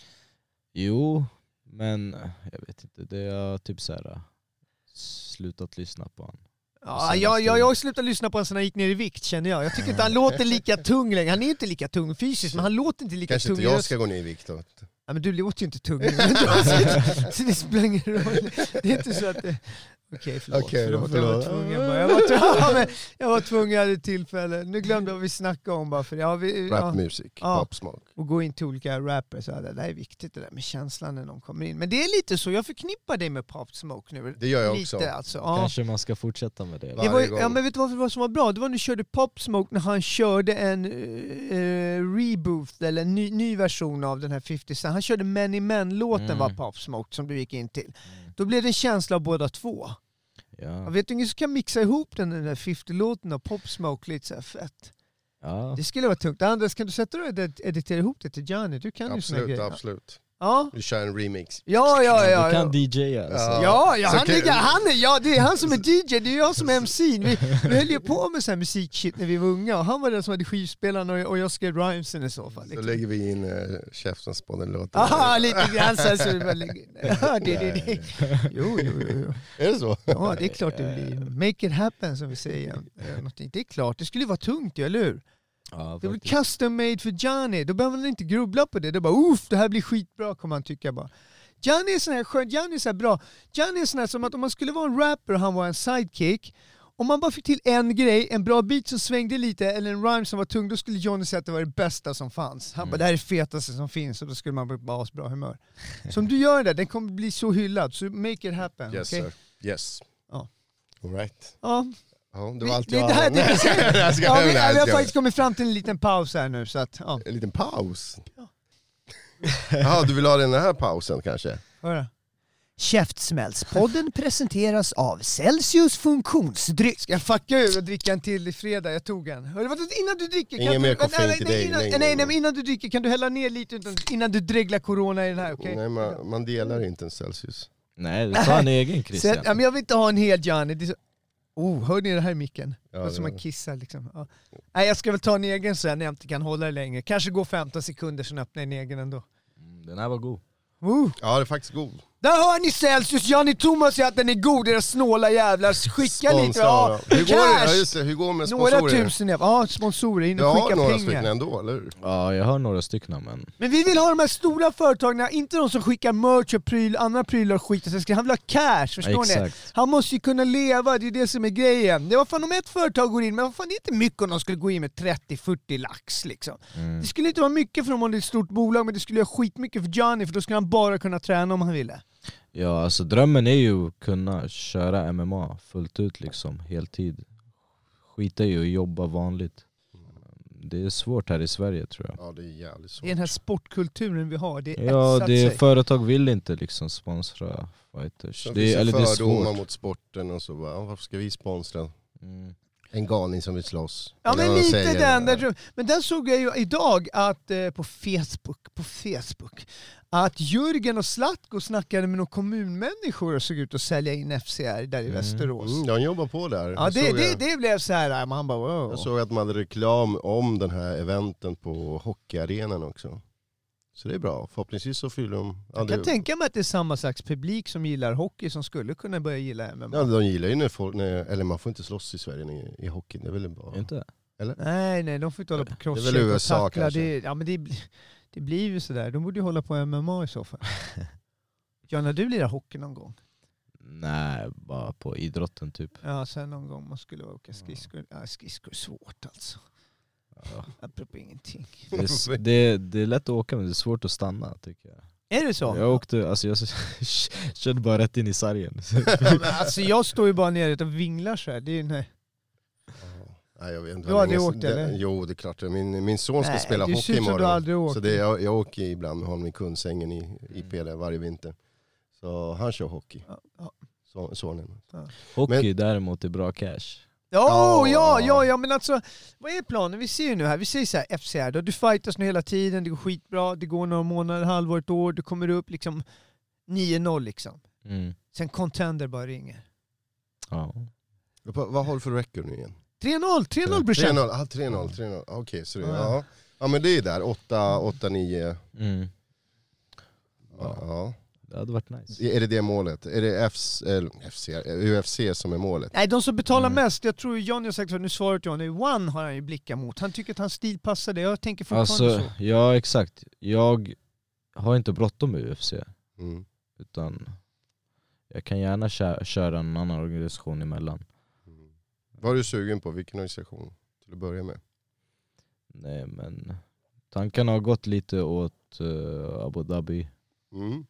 Jo, men jag vet inte. Det är typ så här slutat lyssna på han. Ja, jag, jag, jag har slutat lyssna på honom sen han gick ner i vikt, känner jag. Jag tycker inte han låter lika tung längre. Han är inte lika tung fysiskt, men han låter inte lika Kanske tung. inte jag ska gå ner i vikt då. Ja, men du låter ju inte tung. Så det spelar ingen roll. Det är inte så att det... Okej, förlåt. Okej, förlåt. förlåt. Jag var tvungen bara. Jag var tvungen, ja, men jag var tvungen, jag hade tillfälle. Nu glömde jag vad vi snackade om bara för ja, vi, ja, Rap music, Ja. Pop Smoke. och gå in till olika rappers. Ja, det där är viktigt, det där med känslan när de kommer in. Men det är lite så, jag förknippar dig med Pop Smoke nu. Det gör jag lite, också. Alltså. Ja. Kanske man ska fortsätta med det. Det Varje var, gång. ja, men vet du vad, vad som var bra? Det var när du körde Pop Smoke när han körde en uh, reboot eller en ny, ny version av den här fifty Cent. Han körde Many Men-låten Mm. var Pop Smoke som du gick in till. Då blev det en känsla av båda två. Ja. Jag vet du ingen som kan mixa ihop den, den där fifty-låten av Pop Smoke lite så här fett. Ja. Det skulle vara tungt. Andres, kan du sätta dig och ed- editera ihop det till Johnny? Du kan ju såna Absolut, grejer. absolut. Ja. Vi kör en remix. Ja, ja, ja. Du kan ja. D J alltså. Ja. Ja, ja, Så han, kan- är, han är, ja, det är han som är D J, det är jag som är M C. Vi, vi höll ju på med sån här musikshit när vi var unga och han var den som hade skivspelaren och, och jag skrev rhymesen i så fall. Så Liksom. lägger vi in uh, Käftens på den låten. Aha, lite grann så här så det bara lägger in. Ja, det, det, det. Jo, jo, jo, jo. Är det så? Ja, det är klart det blir. Make it happen som vi säger. Eh, någonting. Det är klart, det skulle vara tungt, eller hur? Ja, Det är väl faktiskt. custom made för Johnny. Då behöver man inte grubbla på det. Det är bara, uff, det här blir skitbra, kommer man tycka bara. Johnny är sån här skön, Johnny är så här bra. Johnny är sån här som att om man skulle vara en rapper och han var en sidekick, om man bara fick till en grej, en bra beat som svängde lite eller en rhyme som var tung, då skulle Johnny säga att det var det bästa som fanns. Han bara, det här är det fetaste som finns och då skulle man bara ha bra humör. Så om du gör det, den kommer bli så hyllad. Så make it happen. Yes okay? sir. Yes. Ja. All right. Ja. Ja, det Vi, var allt det, jag det här, hade. det, Jag ska ja, hem vi, det här, vi har ska jag. faktiskt kommit fram till en liten paus här nu. Så att, ja. En liten paus? Jaha, du vill ha den här pausen kanske? Hörra. Käftsmällspodden presenteras av Celsius funktionsdryck. Ska jag fucka ur och dricka en till i fredag? Jag tog en. Hörru, vadå, innan du dricker... kan Ingen du, mer koffein nej, till nej, dig, Innan, nej, nej, nej, nej, nej. men innan du dricker kan du hälla ner lite utan, innan du dreglar corona i den här, okej? Nej, man, man delar inte en Celsius. Nej, ta en egen Christian. Så, ja, men jag vill inte ha en hel Johnny. Det är så... Oh, hör ni det här i micken? Ja, Ja, det som var man det. kissar liksom. Ja. Nej, jag ska väl ta en egen sen när jag inte kan hålla det längre. Kanske gå femton sekunder sen öppnar jag en egen ändå. Mm, Den här var god. Oh. Ja, det är faktiskt god. Där hör ni Celsius, Johnny Thomas säger att den är god, era snåla jävlar. Skicka lite, Sponsra ja, då. Hur går det? Ja, cash! just det. Hur går det med Några sponsorer? tusen, ja sponsorer, in Du och har skicka några pengar. stycken ändå, eller hur? Ja, jag har några stycken men... Men vi vill ha de här stora företagen, inte de som skickar merch och pryl, andra prylar och skit. Så ska han vill ha cash, förstår ni? Exakt. Han måste ju kunna leva, det är det som är grejen. Det var fan om ett företag går in, men vad fan det är inte mycket om de skulle gå in med trettio fyrtio lax liksom. Mm. Det skulle inte vara mycket för dem om det är ett stort bolag, men det skulle göra skitmycket för Johnny, för då skulle han bara kunna träna om han ville. Ja, alltså drömmen är ju att kunna köra M M A fullt ut liksom, heltid. Skita i att jobba vanligt. Det är svårt här i Sverige tror jag. Ja, det är jävligt svårt. Det är den här sportkulturen vi har, det är Ja, etsat det är, sig. företag vill inte liksom sponsra fighters. Så Det finns är, eller det det är fördomar svårt. mot sporten och så bara, ja, varför ska vi sponsra Mm. en galning som vill slåss? Ja, Eller men vad de lite säger. den. Där, men där såg jag ju idag att eh, på Facebook, på Facebook att Jürgen och Zlatko snackade med några kommunmänniskor och såg ut att sälja in F C R där i Västerås. Mm, de jobbar på där. Ja, Jag det, såg det, jag- det blev så här, man bara wow. Jag såg att de hade reklam om den här eventen på hockeyarenan också. Så det är bra. Förhoppningsvis så fyller de... Ja, Jag det, kan tänka mig att det är samma slags publik som gillar hockey som skulle kunna börja gilla M M A. ja, de gillar ju när folk... När, eller man får inte slåss i Sverige i, i hockey. Det är väl bra. Inte? Nej, nej, de får inte hålla på Det är crosscheck väl och U S A tackla. kanske. Det, ja, men det, blir- det blir ju sådär. De borde ju hålla på M M A i så fall. Ja, när du lirar hockey någon gång? Nej, bara på idrotten typ. Ja, sen någon gång man skulle åka skridskor. Ja, skridskor är svårt alltså. Ja. Apropå ingenting. Det, är, s- det, det är lätt att åka men det är svårt att stanna tycker jag. Är det så? Jag åkte, alltså jag körde bara rätt in i sargen. Ja, men alltså jag står ju bara nere och vinglar så här. Det är ju nej. Nej, jag vet inte Du vad har länge aldrig sedan- åkt, det, eller? Jo, det är klart. Min, min son ska Nej, spela du ser hockey ut som du imorgon. aldrig åkt. Så det, jag, jag åker ibland med honom i Kungsängen i I P D varje vinter. Så han kör hockey. Ja, ja. Så, sonen. Hockey Men- däremot är bra cash. Ja, Oh. ja, ja, ja, men alltså, vad är planen? Vi ser ju nu här, vi ser så här, F C R då, du fightas nu hela tiden, det går skitbra, det går några månader, halvår, ett år, du kommer upp liksom nio noll liksom. Mm. Sen Contender bara ringer. Ja. Vad har du för record nu igen? tre noll, tre noll brorsan. tre noll, ah, tre noll, tre noll. Okej, så det, Ja. ja. Ja, men det är där, åtta, åtta, nio. Mm. Ja. Ja. Det hade varit nice. Är det det målet? Är det F C, eller F C, U F C som är målet? Nej, de som betalar Mm. mest, jag tror Johnny har sagt så, nu svarat Johnny, One har han ju blickat mot. Han tycker att hans stil passar det, jag tänker fortfarande Alltså, så. ja exakt. Jag har inte bråttom med U F C. Mm. Utan jag kan gärna kö- köra en annan organisation emellan. Mm. Vad är du sugen på? Vilken organisation till att börja med? Nej men tankarna har gått lite åt uh, Abu Dhabi. Mm.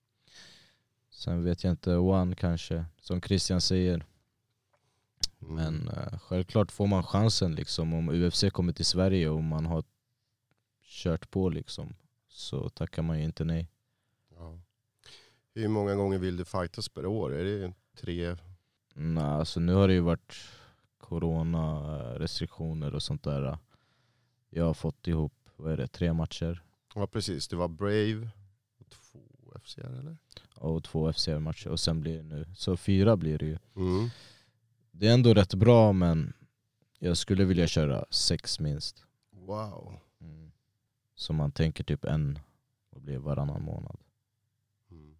Sen vet jag inte, One kanske, som Christian säger. Mm. Men uh, självklart får man chansen liksom, om U F C kommer till Sverige och man har kört på liksom, så tackar man ju inte nej. Ja. Hur många gånger vill du fightas per år? Är det tre? Nej, alltså nu har det ju varit corona-restriktioner och sånt där. Jag har fått ihop, vad är det, tre matcher Ja precis, det var Brave och två F C R eller? och två F C R-matcher och sen blir det nu. Så fyra blir det ju. Mm. Det är ändå rätt bra, men jag skulle vilja köra sex minst. Wow. Mm. Så man tänker typ en och blir varannan månad. Mm.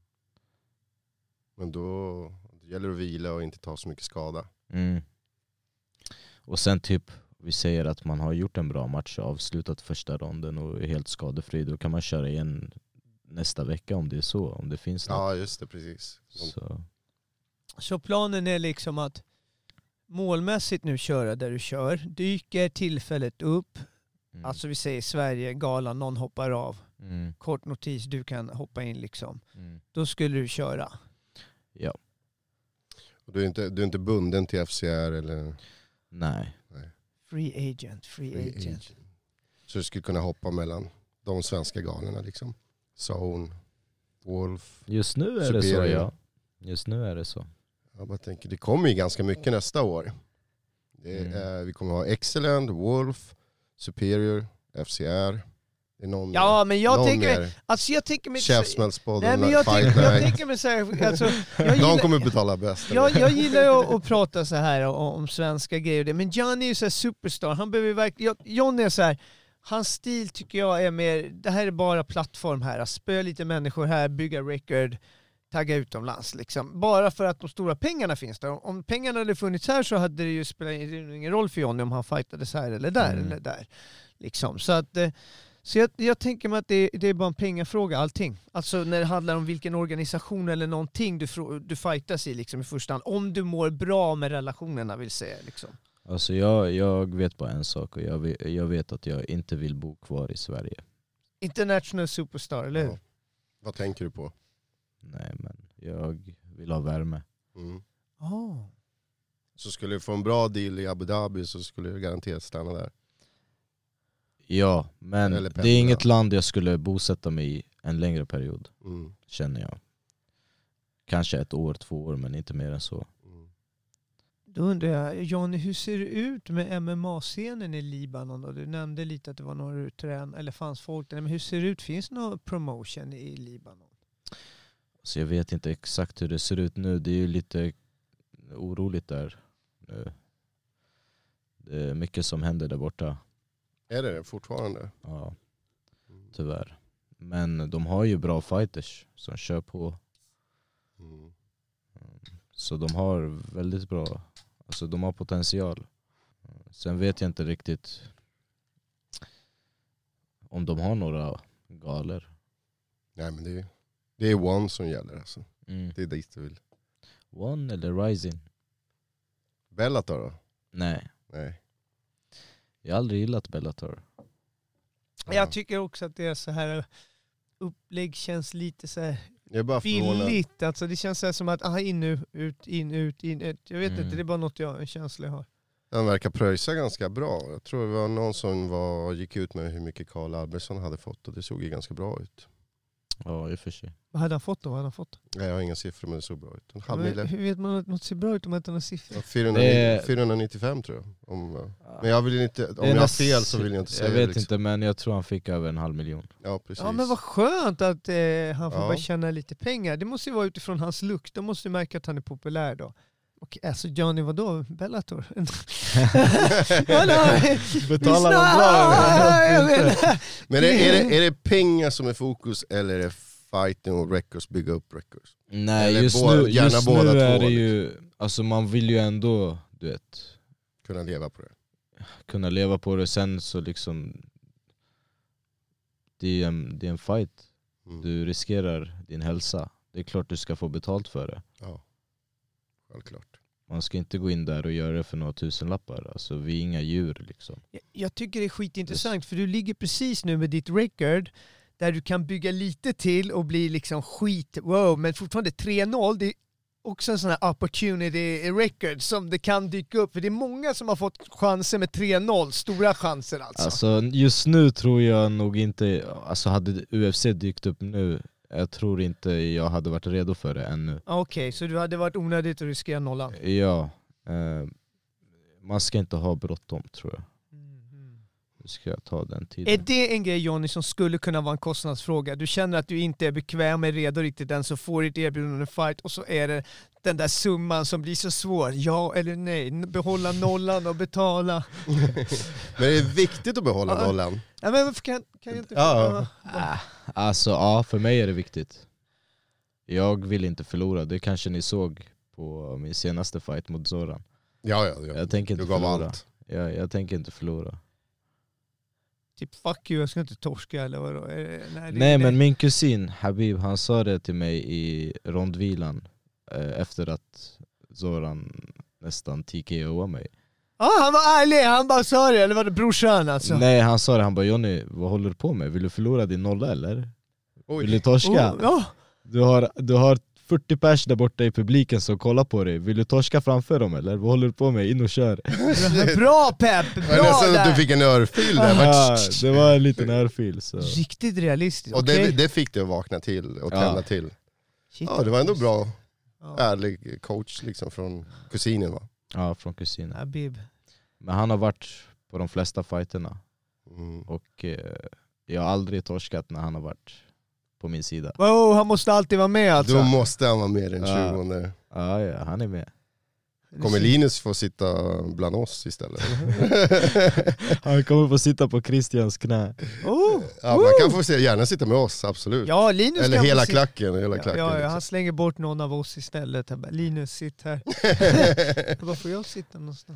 Men då det gäller det att vila och inte ta så mycket skada. Mm. Och sen typ, vi säger att man har gjort en bra match och avslutat första ronden och är helt skadefri. Då kan man köra igen nästa vecka om det är så, om det finns något. Ja just det, precis. Så. Så planen är liksom att målmässigt nu köra där du kör, dyker tillfället upp, Mm. alltså vi säger Sverige, galan, någon hoppar av, Mm. kort notis, du kan hoppa in liksom. Mm. Då skulle du köra. Ja. Och du är inte, du är inte bunden till F C R eller? Nej. Free agent, free, Free agent. agent. Så du skulle kunna hoppa mellan de svenska galorna liksom? Zone, Wolf. Just nu är det så, Superior. ja. Just nu är det så. Jag bara tänker, det kommer ju ganska mycket nästa år. Det är, Mm. eh, vi kommer ha Excellent, Wolf, Superior, F C R. Det är någon, Ja, men jag någon tänker, mer. alltså jag tänker mig... Käftsmällspodden, Nej, men jag Fight tänker, jag Night. tänker mig så här, alltså, jag De gillar, kommer betala bäst. jag, jag gillar ju att, att prata så här om, om svenska grejer och det, men Johnny är ju så här superstar, han behöver verkligen, Johnny är så här, hans stil tycker jag är mer, det här är bara plattform här, att spöa lite människor här, bygga record, tagga utomlands liksom. Bara för att de stora pengarna finns där. Om pengarna hade funnits här så hade det ju spelat ingen roll för Johnny om han fightades här eller där Mm. eller där. Liksom. Så att eh, så jag, jag tänker mig att det, det är bara en pengafråga allting. Alltså när det handlar om vilken organisation eller någonting du, frå- du fightas i liksom, i första hand. Om du mår bra med relationerna vill säga liksom. Alltså jag, jag vet bara en sak och jag vet, jag vet att jag inte vill bo kvar i Sverige. International superstar, eller hur? Ja. Vad tänker du på? Nej men jag vill ha värme. Mm. Oh. Så skulle du få en bra deal i Abu Dhabi så skulle du garanterat stanna där. Ja, men Eller det pendla. är inget land jag skulle bosätta mig i en längre period, Mm. känner jag. Kanske ett år, två år, men inte mer än så. Mm. Då undrar jag, Johnny, hur ser det ut med M M A-scenen i Libanon? Då? Du nämnde lite att det var några uträn eller fanns folk där. Men hur ser det ut? Finns det någon promotion i Libanon? Så jag vet inte exakt hur det ser ut nu. Det är ju lite oroligt där nu. Det är mycket som händer där borta. Är det det fortfarande? Ja, tyvärr. Men de har ju bra fighters som kör på. Mm. Så de har väldigt bra, alltså de har potential. Sen vet jag inte riktigt om de har några galer. Nej men det är, det är One som gäller alltså. Mm. Det är dit du vill. One eller Rising? Bellator då? Nej, Nej. jag har aldrig gillat Bellator. Ja. Jag tycker också att det är så här, upplägg känns lite så här Jag är bara förvånad. billigt. Alltså det känns så här som att aha, in nu, ut, in, ut, in, ut. Jag vet Mm. inte, det är bara något jag, en känsla jag har. Den verkar pröjsa ganska bra. Jag tror det var någon som var, gick ut med hur mycket Karl Albertsson hade fått och det såg ju ganska bra ut. Ja, i och för sig. Vad hade han fått då? Vad hade han fått? Nej, jag har inga siffror men det såg bra ut. En halv Men, mille. hur vet man att något ser bra ut om man inte har några siffror? Ja, fyrahundra, Det- fyrahundranittiofem tror jag. Om, men jag vill inte, om Det är jag har näst- fel så vill jag inte säga Jag vet liksom. inte, men jag tror han fick över en halv miljon. Ja, precis. Ja men vad skönt att eh, han får Ja. bara tjäna lite pengar. Det måste ju vara utifrån hans look. De måste ju märka att han är populär då. Och alltså Johnny, vadå? Bellator? Betalar de bra? Men är, är, det, är det pengar som är fokus eller är det fighting och records, bygga upp records? Nej, Eller just båda- nu, gärna just båda nu två, är det liksom. ju, alltså man vill ju ändå, du vet, Kunna leva på det. kunna leva på det. Sen så liksom, det är en, det är en fight. Mm. Du riskerar din hälsa. Det är klart du ska få betalt för det. Ja, självklart. Man ska inte gå in där och göra det för några tusenlappar. Alltså vi är inga djur liksom. Jag, jag tycker det är skitintressant för du ligger precis nu med ditt record där du kan bygga lite till och bli liksom skit, wow, men fortfarande tre noll, det är också en sån här opportunity record som det kan dyka upp. För det är många som har fått chanser med tre noll, stora chanser alltså. Alltså just nu tror jag nog inte, alltså hade U F C dykt upp nu, jag tror inte jag hade varit redo för det ännu. Okej, okay, så du hade varit onödigt att riskera nollan? Ja, eh, man ska inte ha bråttom tror jag. Nu ska jag ta den tiden. Är det en grej Johnny som skulle kunna vara en kostnadsfråga? Du känner att du inte är bekväm med redo riktigt än så får du ett erbjudande fight och så är det den där summan som blir så svår. Ja eller nej? Behålla nollan och betala. Men är det viktigt att behålla Ja. nollan? Ja, men varför kan, kan jag inte... Ja. Ah, alltså ja, för mig är det viktigt. Jag vill inte förlora. Det kanske ni såg på min senaste fight mot Zoran. Ja, ja. ja. Jag tänker inte Du gav förlora. allt. Jag, jag tänker inte förlora. Typ fuck you, jag ska inte torska eller vadå? Är det- Nej, det- Nej, det- men min kusin Habib, han sa det till mig i rondvilan eh, efter att Zoran nästan T K O'ade mig. Ja, han var ärlig, han bara sa det, eller var det brorsan alltså? Nej, han sa det, han bara Johnny, vad håller du på med? Vill du förlora din nolla eller? Oj. Vill du torska? Oh, ja. Du har, du har fyrtio pers där borta i publiken som kollar på dig. Vill du torska framför dem eller? Vad håller du på med? In och kör. Bra Pep, Det var bra nästan att du där! fick en örfil där. Ja, det var en liten örfil. Så. Riktigt realistiskt, Och okej? det, det fick dig att vakna till och Ja. tända till. Shit. Ja, det var ändå bra. Ja. Ärlig coach liksom från kusinen va? Ja, från kusinen. Habib. Men han har varit på de flesta fighterna. Mm. Och eh, jag har aldrig torskat när han har varit på min sida. Wow, han måste alltid vara med alltså. Då måste han vara med den Ja. tjugonde. Ja, ja, han är med. Kommer Linus få sitta bland oss istället? Han kommer få sitta på Christians knä. Oh. Ja, man kan få se, gärra sitta med oss, absolut. Ja, Linus Eller kan hela få se- klacken. Hela Ja, klacken ja, ja, liksom. han slänger bort någon av oss istället. Han bara, Linus, sitt här. Var får jag sitta någonstans?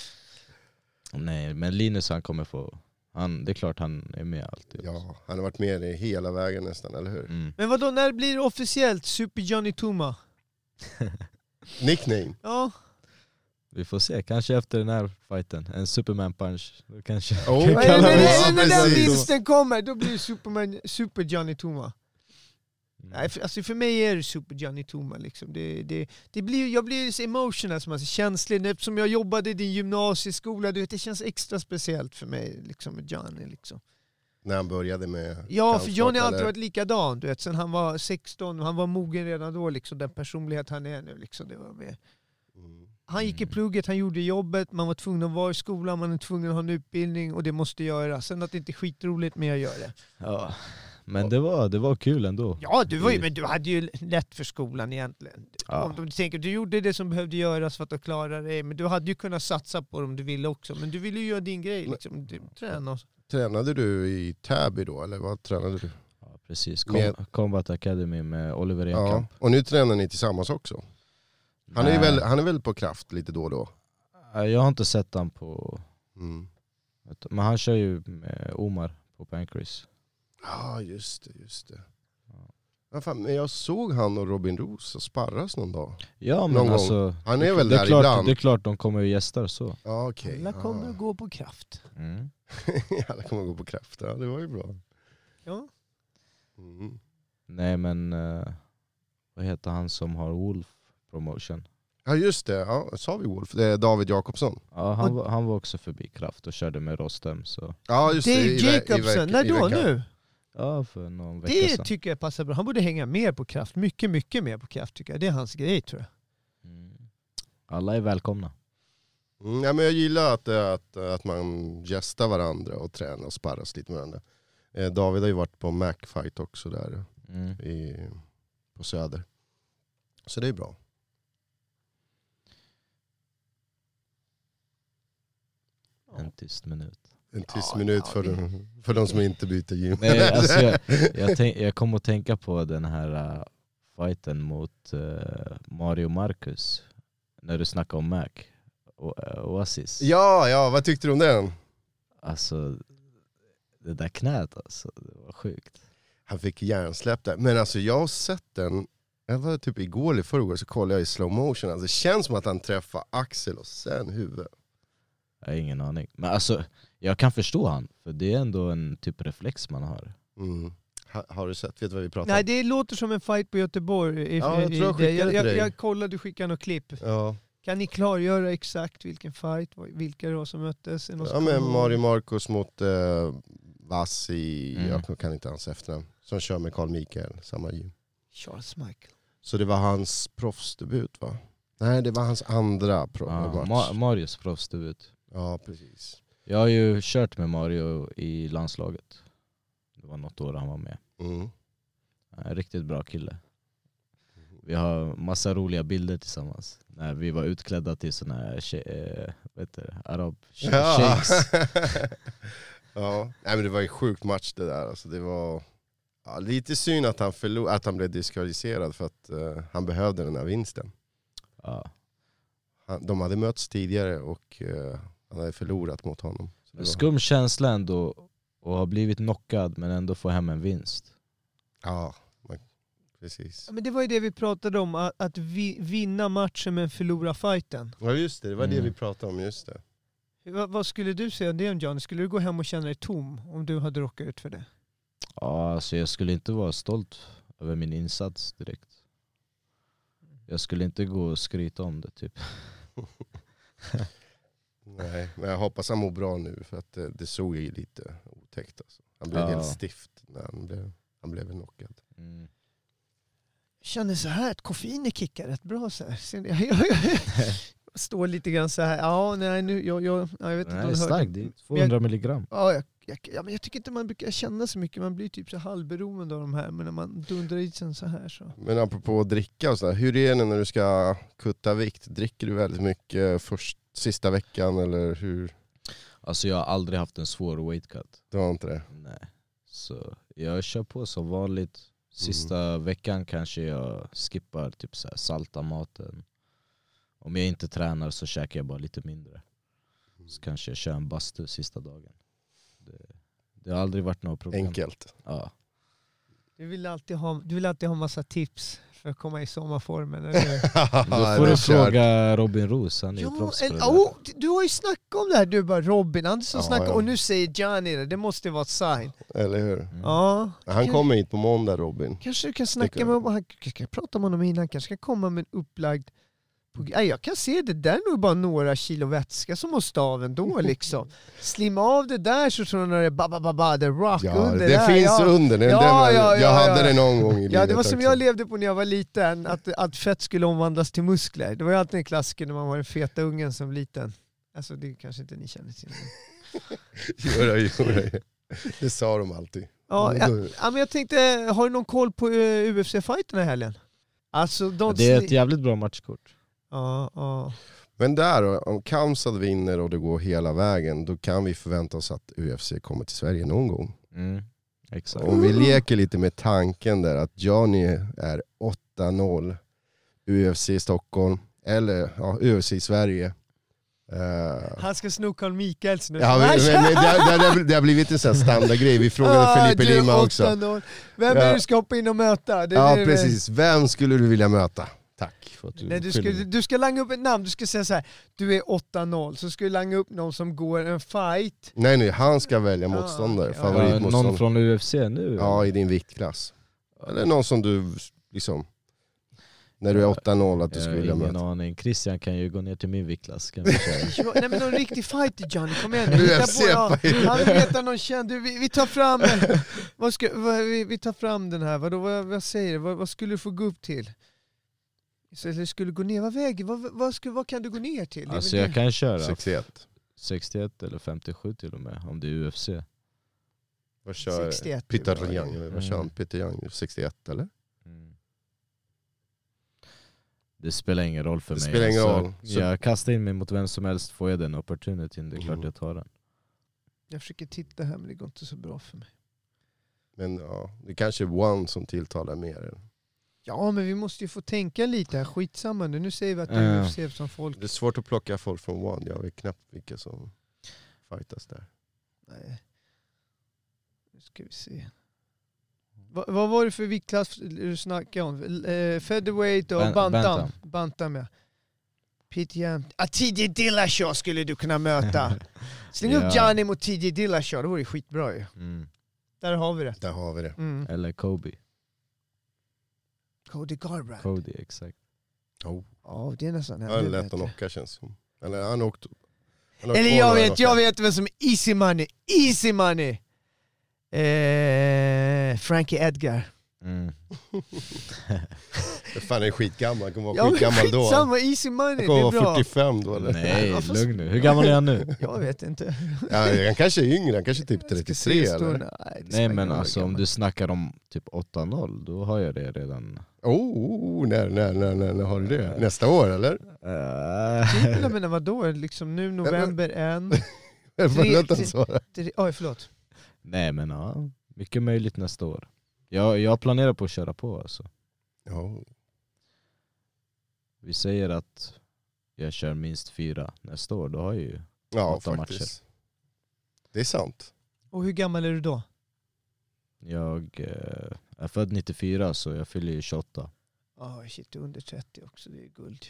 Nej, men Linus han kommer få... Han, det är klart han är med alltid. Ja, han har varit med i hela vägen nästan, eller hur? Mm. Men vadå, när blir det officiellt Super Johnny Tuma? Nickname. Ja, Vi får se, kanske efter den här fighten. En Superman punch. Då kanske... Oh, när, kan när, han- ja, när, när den precis. vinsten kommer, då blir det Superman, Super Johnny Tuma. Mm. Nej, för, alltså för mig är det Super Johnny Tuma liksom. Det, det, det blir, jag blir så emotional, som alltså, känslig. Eftersom jag jobbade i din gymnasieskola, du vet, det känns extra speciellt för mig liksom, med Johnny. Liksom. När han började med Ja, för kampsport, Johnny har alltid eller? varit likadan. Du vet, sen han var sexton, han var mogen redan då. Liksom, den personlighet han är nu. Liksom, det var med. Mm. Han gick i plugget, han gjorde jobbet, man var tvungen att vara i skolan, man är tvungen att ha en utbildning och det måste göra. Sen att det inte är skitroligt, men jag gör det. Ja. Men det var, det var kul ändå. Ja, du, var ju, men du hade ju lätt för skolan egentligen. Ja. Om du tänker, du gjorde det som behövde göras för att klara dig, men du hade ju kunnat satsa på det om du ville också. Men du ville ju göra din grej, liksom. Du, träna och så. Tränade du i Täby då, eller vad tränade du? Ja, precis. Com- Med- Combat Academy med Oliver Ja, Enkamp. och nu tränar ni tillsammans också. Han är, ju väl, han är väl på kraft lite då och då? Nej, jag har inte sett han på... Mm. Men han kör ju med Omar på Pancrase. Ja, just det, just det. Ja, fan, men jag såg han och Robin Roos sparras någon dag. Ja, men Någon gång. alltså... Han är det, väl det är där klart, ibland. Det är klart de kommer ju gäster så. Ja, okej. Alla kommer Ja. att gå på kraft. Mm. Alla kommer gå på kraft. Ja, det var ju bra. Ja. Mm. Nej, men... eh, vad heter han som har Wolf Promotion? Ja, just det. Ja, sa vi Wolf? Det är David Jakobsson. Ja, han, var, han var också förbi kraft och körde med Rostem. Så. Ja, just det. Dave i vä- i Jacobson, veck- när i då? veckan. Nu? Ja, för någon vecka Det sedan. tycker jag passar bra. Han borde hänga mer på Kraft. Mycket, mycket mer på Kraft tycker jag. Det är hans grej tror jag. Mm. Alla är välkomna. Mm, ja, men jag gillar att, att, att man gästar varandra och tränar och sparras lite med varandra. Eh, David har ju varit på Mac-fight också där Mm. i, på Söder. Så det är bra. En tyst minut. En tyst Ja, minut ja, för, vi- de, för de som inte byter gym. Nej, alltså jag, jag, tänk, jag kom att tänka på den här uh, fighten mot uh, Mario Marcus. När du snackade om Mac. O- uh, Oasis. Ja, ja, vad tyckte du om den? Alltså, det där knät alltså, det var sjukt. Han fick hjärnsläpp där. Men alltså jag har sett den, jag var typ igår eller förrgår så kollade jag i slow motion. Alltså, det känns som att han träffar axel och sen huvud. Jag har ingen aning. Men alltså, jag kan förstå han. För det är ändå en typ reflex man har. Mm. Ha, har du sett? Vet du vad vi pratar Nej, om? det låter som en fight på Göteborg. I, Ja, jag i, tror jag det. skickade jag, till jag, dig. jag kollade, du skickade något klipp. Ja, Kan ni klargöra exakt vilken fight, vilka det var som möttes? Är det någon ja som men kommer ihåg? Mario Marcus mot eh, Vassi, Mm. jag kan inte hans efternamn, som kör med Carl Mikael, samma gym. Charles Michael. Så det var hans proffsdebut va? Nej, det var hans andra pro- Ja, match. Ma- Marios proffsdebut. Ja, precis. Jag har ju kört med Mario i landslaget. Det var något år han var med. Mm. En riktigt bra kille. Vi har massa roliga bilder tillsammans. När vi var utklädda till såna här tje- äh, vet du, arab sh- Ja. sheiks. Ja, nej men det var en sjukt match det där. Alltså det var ja, lite synd att han, förlor- att han blev diskvalificerad för att uh, han behövde den här vinsten. Ja. Han, de hade mötts tidigare och uh, han hade förlorat mot honom. Så det var, Skum känsla ändå och ha blivit knockad men ändå få hem en vinst. ja, man, precis. Ja, men det var ju det vi pratade om, att, att vi, vinna matchen men förlora fighten. Ja just det, det var det Mm. vi pratade om, just det. Vad, vad skulle du säga om det, John? Skulle du gå hem och känna dig tom om du hade råkat ut för det? Ja, alltså jag skulle inte vara stolt över min insats direkt. Jag skulle inte gå och skryta om det typ. Nej, men jag hoppas han mår bra nu för att det, det såg ju lite otäckt. Alltså. Han blev Ja. helt stift när han blev, han blev knockad. Mm. Jag känner så här att koffein kickar rätt bra så här. Sen- Jag, jag, jag, jag står lite grann så här. Ja, nej, nu, jag, jag, jag vet inte Nej, om det är du hörde. starkt, det är tvåhundra milligram. Ja, jag, jag, ja, men jag tycker inte man brukar känna så mycket. Man blir typ så halvberoende av de här. Men när man dundrar i sig så här så. Men apropå att dricka och sådär, hur är det när du ska kutta vikt? Dricker du väldigt mycket först, sista veckan eller hur? Alltså jag har aldrig haft en svår weight cut. Du har inte det? Nej. Så jag kör på som vanligt. Sista Mm. veckan kanske jag skippar typ så här salta maten. Om jag inte tränar så käkar jag bara lite mindre. Så kanske jag kör en bastu sista dagen. Det, det har aldrig varit något problem. Enkelt. Ja. Du vill alltid ha, du vill alltid ha massa tips för att komma i sommarformen, eller hur? Då får du fråga Robin Roos, han är ju Ja, proffs på en, det där. oh, du har ju snackat om det här, du bara Robin Andersson Ja, snackar ja. och nu säger Gianni det, det måste vara ett sign. Eller hur? Mm. Ja, Han kommer hit på måndag, Robin. kanske du kan Tycker snacka jag. med honom, han kanske kan prata med honom innan, han kanske ska komma med en upplagd. På, nej, jag kan se det där är nog bara några kilo vätska som måste av ändå liksom. Slimma av det där så tror jag när det är ba ba ba ba, det rock Ja, under det där. finns ja. under. Det, Ja, det, ja, ja, jag hade ja. det någon gång i livet Ja, det var som också. jag levde på när jag var liten, att, att fett skulle omvandlas till muskler. Det var ju alltid en klassiker när man var den feta ungen som liten. Alltså det kanske inte ni känner till. Jo, det, jo, det. det sa de alltid. Ja, ja, ja, men jag tänkte, har du någon koll på uh, U F C-fighterna i helgen? Alltså, de Det är sli- ett jävligt bra matchkort. Ja, ja. Men där då, om Kamsad vinner och det går hela vägen, då kan vi förvänta oss att U F C kommer till Sverige någon gång. Mm. Exakt. Om vi leker lite med tanken där att Johnny är åtta noll U F C i Stockholm, eller ja, U F C i Sverige. Uh, Han ska sno Carl Michaels nu. ja, men, men, men, det, har- det, det har blivit en sån här standardgrej. Vi frågade Ah, Felipe du, Lima också. åtta noll. Vem Ja. är du ska hoppa in och möta? Det, Ja, det, det- precis. Vem skulle du vilja möta? Tack. För att du Nej, du, ska, skyller mig. du ska langa upp ett namn, du ska säga så här: du är åtta noll, så ska du langa upp någon som går en fight. Nej, nej, han ska välja Ja, motståndare. okej. Ja, Favoritmotståndare. någon från U F C nu? Ja, i din viktklass. Eller någon som du liksom... När du är åtta noll att du Jag skulle har vilja ingen möta. aning. Christian kan ju gå ner till min viktklass. Kan vi köra? Ja, nej men någon riktig fighter Johnny, kom igen nu. U Hitta F C på, ja. fighter. Han vet att någon känd. Du, vi, vi tar fram vad ska, vad, vi, vi tar fram den här. Vadå, vad, vad säger du? Vad, vad skulle du få gå upp till? Så, eller skulle du gå ner? Vad väger? Vad, vad, skulle, vad kan du gå ner till? Det är Alltså väl jag det. kan köra sextioett. sextioett eller femtiosju till och med, om det är U F C. Vad kör sextioett Peter är bra. Young? eller Vad kör han? Mm. Peter Young? sextioett eller? Mm. Det spelar ingen roll för Det mig. spelar ingen Alltså, roll. Så- Jag kastar in mig mot vem som helst, får jag den opportunityn, det är klart Mm. jag tar den. Jag försöker titta här men det går inte så bra för mig. Men ja, det kanske är One som tilltalar mer. Ja men vi måste ju få tänka lite här. Skitsamma nu. Nu säger vi att det är Ja. U F C som folk... Det är svårt att plocka folk från One. Jag vet knappt vilka som fightas där. Nej. Nu ska vi se. Va, vad var det för viktklass du snackade om? Uh, featherweight och Ban- bantam. bantam. Bantam ja. P T M. Ah, T J Dillashaw skulle du kunna möta. Släng upp Ja. Johnny mot T J Dillashaw. Det vore skitbra ju. Mm. Där har vi det. Där har vi det. Mm. Eller Kobe. Cody Garbrandt. Cody, exakt. Oh. Ja, det är nästan Han är ännu lätt att bättre. knocka känns som. Eller han åkte... han har Eller kvar jag några vet, jag knockar. vet vem som är easy money. Easy money! Eh, Frankie Edgar. Mm. Det fan är skitgammal. Han kommer vara Ja, men skitgammal då. skitsamma, easy money, Han det kommer är vara bra. fyrtiofem då eller? Nej, Ja, fast- lugn nu. Hur gammal är han nu? Jag vet inte. Ja, han kanske är yngre. Han kanske är typ Ska se trettiotre stor- eller? Nej, det Nej spelar men ingen roll alltså om gammal. du snackar om typ åtta noll, då har jag det redan. Oh, när, när, när, när, när har du det? Nästa år eller? Typ, jag menar vadå? Liksom nu november en... Jag får Tre- inte ens svara. tre- Oj, förlåt. Nej men ja, mycket möjligt nästa år. Jag, jag planerar på att köra på alltså. Ja, Vi säger att jag kör minst fyra nästa år, då har jag ju ja Åtta faktiskt. matcher. Det är sant. Och hur gammal är du då? Jag eh, är född nittiofyra så jag fyller ju tjugoåtta. Ja, oh, shit, under trettio också. Det är guld.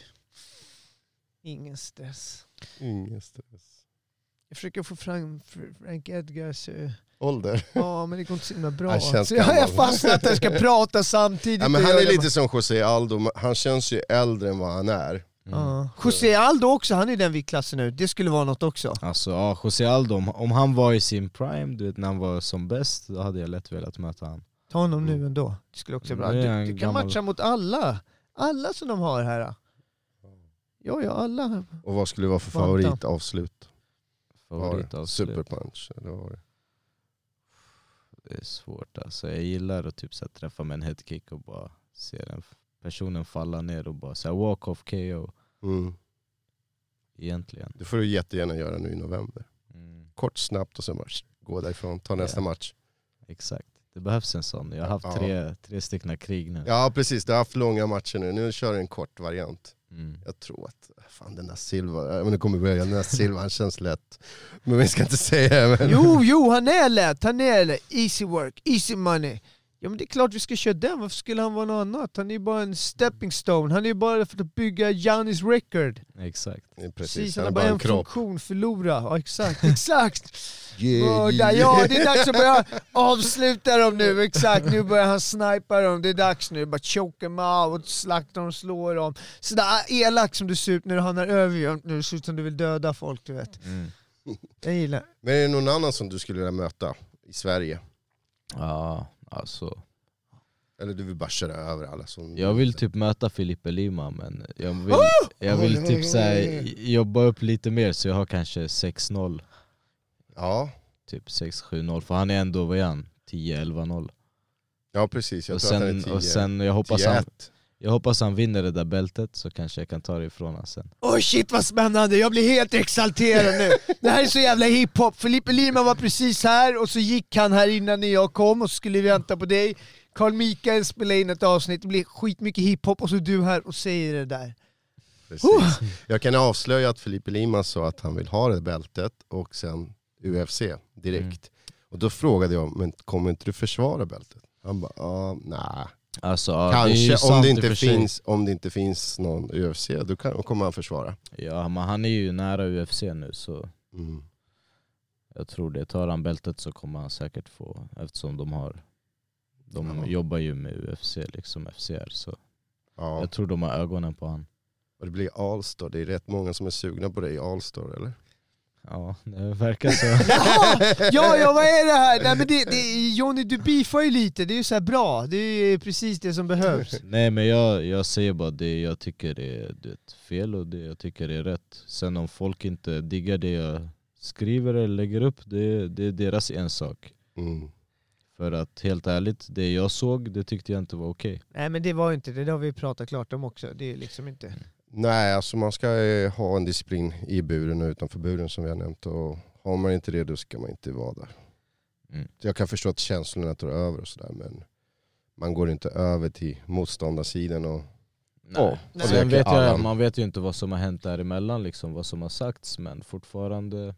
Ingen stress. Ingen stress. Jag försöker få fram Fr- Frank Edgars... eh, Ålder. Ja, men det går inte så himla bra. Han känns Så jag har gammal. fastnat att jag ska prata samtidigt. Ja, men och han göra är det. lite som José Aldo. Han känns ju äldre än vad han är. Mm. Ja. José Aldo också, han är i den viktklassen nu. Det skulle vara något också. Alltså ja, José Aldo, om, om han var i sin prime, du vet när han var som bäst, då hade jag lätt velat möta han. Ta honom nu ändå. Det skulle också vara bra. Nu är han Du, du kan gammal. matcha mot alla. Alla som de har här. Ja, ja, alla. Och vad skulle det vara för Bantam. favoritavslut? Favorit av Superpunch. Eller vad var det? Det är svårt alltså. Jag gillar att typ så här, träffa med en headkick och bara se den personen falla ner och bara så här, walk off K O Mm. egentligen. Det får du jättegärna göra nu i november. Mm, Kort, snabbt och sen bara gå därifrån. Ta nästa Ja. match. exakt. Det behövs en sån. Jag har haft Ja. tre, tre stycken krig nu. Ja precis, du har haft långa matcher nu. Nu kör du en kort variant. Mm. Jag tror att, fan den där Silva, ja, men det kommer börja, den där Silva han känns lätt. Men vi ska inte säga det. Men... Jo, jo, han är lätt. Han är lätt. Easy work, easy money. Ja, men det är klart vi ska köra den. Varför skulle han vara något annat? Han är ju bara en stepping stone. Han är ju bara för att bygga Giannis record. Exakt. Precis, Precis, han han är har bara bara en en kropp. funktion, förlora. Ja, exakt, exakt. Yeah, Mörda. Ja, det är dags att börja avsluta dem nu. Exakt, nu börjar han snipa dem. Det är dags nu. Bara choke dem out, slakta dem, slå dem. Sådär elak som du ser ut när du hamnar över. Nu ser ut som du vill döda folk, du vet. Mm. Jag gillar. Men är det någon annan som du skulle vilja möta i Sverige? Ja, alltså. Eller du vill bara köra över alla som... Jag vill typ möta Filipe Lima, men jag vill, Oh! jag vill Oj, oj, typ oj, så här, oj. jobba upp lite mer så jag har kanske sex noll. Ja, Typ sex sju noll, för han är ändå, vad är han? tio elva noll. ja precis. Jag Och tror att han sen, är tio, och sen jag, hoppas tio han, ett. jag hoppas han vinner det där bältet så kanske jag kan ta det ifrån honom sen. Oj shit vad spännande, jag blir helt exalterad nu. Det här är så jävla hiphop. Filipe Lima var precis här och så gick han här innan när jag kom och så skulle vi vänta på dig. Carl Mikael spelade in ett avsnitt, det blir skitmycket hiphop och så är du här och säger det där. Precis. Jag kan avslöja att Filipe Lima sa att han vill ha det bältet och sen U F C direkt. Mm. Och då frågade jag, men kommer inte du försvara bältet? Han bara, ah, nej. Alltså, ja, det är ju Kanske om sant det, i och inte för sig. finns, om det inte finns någon U F C, då kan, kommer han försvara. Ja, men han är ju nära U F C nu så Mm. jag tror det. Tar han bältet så kommer han säkert få, eftersom de har de Ja. jobbar ju med U F C liksom F C R så. Ja. Jag tror de har ögonen på han. Och det blir All-Star. Det är rätt många som är sugna på dig i All-Star, eller? Ja, det verkar så. ja, ja, ja, vad är det här? Nej, men det, det, Johnny, du beefar ju lite. Det är ju så här bra. Det är precis det som behövs. Nej, men jag, jag säger bara det jag tycker är det fel och det jag tycker är rätt. Sen om folk inte diggar det jag skriver eller lägger upp, det, det är deras ensak. Mm. För att helt ärligt, det jag såg, det tyckte jag inte var okej. Okay. Nej, men det var ju inte det. Det har vi pratat klart om också. Det är liksom inte... Nej, alltså man ska eh, ha en disciplin i buren och utanför buren som vi har nämnt. Och har man inte det, då ska man inte vara där. Mm. Jag kan förstå att känslorna tar över och sådär, men man går inte över till motståndarsidan och... Nej. Oh, Nej. Sen vet jag, man vet ju inte vad som har hänt däremellan, liksom, vad som har sagts, men fortfarande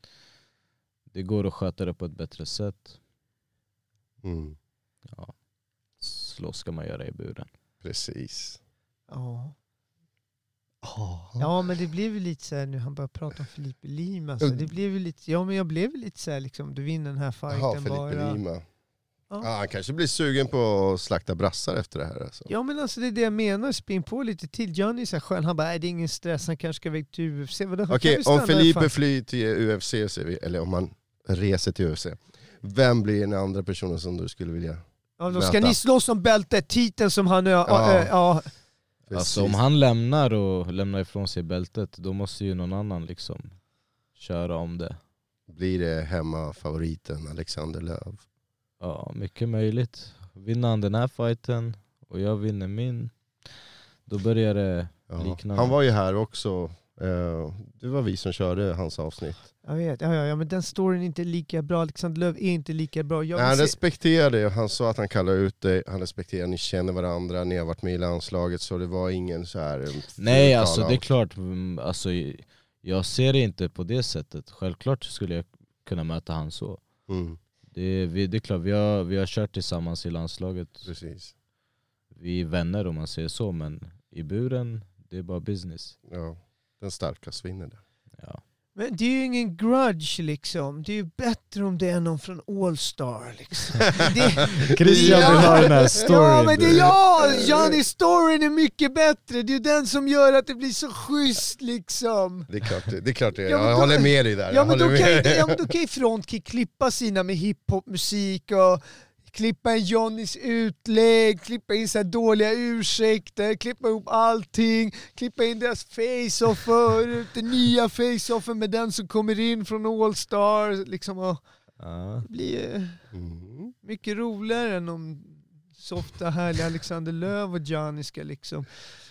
det går att sköta det på ett bättre sätt. Mm. Ja. Slå ska man göra i buren. Precis. Ja. Oh. Ja, men det blev ju lite så här nu, han började prata om Felipe Lima, så det blev ju lite, ja men jag blev ju lite så här liksom, du vinner den här fighten. Ja, Felipe bara. Lima. Ja. Ja, han kanske blir sugen på att slakta brassar efter det här. Alltså. Ja, men alltså det är det jag menar, spinn på lite till. Johnny är så här skön, han bara, nej det är ingen stress, han kanske ska väg till U F C. Okej, okay, om Felipe flyr till U F C, eller om han reser till U F C, vem blir den andra personen som du skulle vilja Ja, då ska möta? Ni slåss om bältet, titeln som han... Ja, ja. Äh, ja. Alltså om han lämnar och lämnar ifrån sig bältet, då måste ju någon annan liksom köra om det. Blir det hemma favoriten Alexander Löv? Ja, mycket möjligt. Vinner han den här fighten och jag vinner min, då börjar det ja. liknande. Han var ju här också. Det var vi som körde hans avsnitt. Jag vet, ja, ja, ja, men den storyn är inte lika bra. Alexander Löv är inte lika bra. Jag han se... respekterar det. Han sa att han kallar ut dig. Han respekterar, ni känner varandra. Ni har varit med i landslaget, så det var ingen så här... Nej, alltså det är klart. Alltså, jag ser det inte på det sättet. Självklart skulle jag kunna möta han så. Mm. Det, vi, det är klart, vi har, vi har kört tillsammans i landslaget. Precis. Vi är vänner om man säger så, men i buren, det är bara business. Ja, den starkast vinner det. Ja. Men det är ju ingen grudge liksom. Det är ju bättre om det är någon från All-Star liksom. Det, Christian ja, vill ha den här storyn. Ja, men det är ja, Johnny storyn är mycket bättre. Det är ju den som gör att det blir så schysst liksom. Det är klart det, det är. Klart det. Ja, jag då, håller med dig där. Ja, men då kan, med. ja, men då kan ju Frontkick klippa sina med hiphopmusik och klippa en Johnnys utlägg, klippa in så här dåliga ursäkter, klippa ihop allting, klippa in deras face-offer, det nya face-offer med den som kommer in från All-Star. Liksom, och ja. Det blir Mm. mycket roligare än om softa, härliga Alexander Löv och Johnny ska liksom...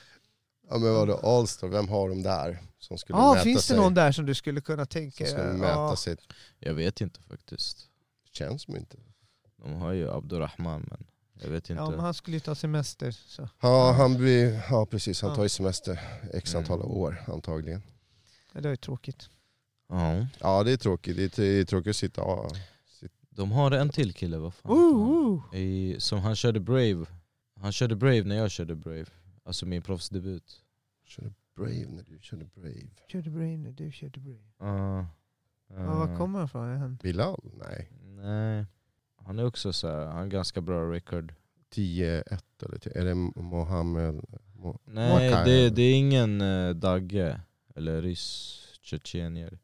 Ja, men vadå, All-Star, vem har de där som skulle Ja, mäta finns det sig? någon där som du skulle kunna tänka? Som skulle Ja. mäta sig? Jag vet inte faktiskt. Känns som inte. De har ju Abdurrahman, men jag vet inte. Ja, men han skulle ju ta semester. Så. Ja, han blir, ja precis, han Ja. tar ju semester x antal Mm. år antagligen. Ja, det är ju tråkigt. Ja. Ja, det är tråkigt. Det är, det är tråkigt att sitta, ja, sitta. De har en till kille, vad fan. Ooh, ooh. I, som han körde Brave. Han körde Brave när jag körde Brave. Alltså min proffsdebut. Körde Brave när du körde Brave. Körde Brain, du körde Brain. Uh, uh, Ja, var kommer han ifrån? Är han? Bilal? Nej. Nej. Han är också så här, han har ganska bra record. tio ett eller tio. Är det Mohammed? Mo- Nej, Mokai? det, det är ingen uh, Dagge eller ryss tjetjenier.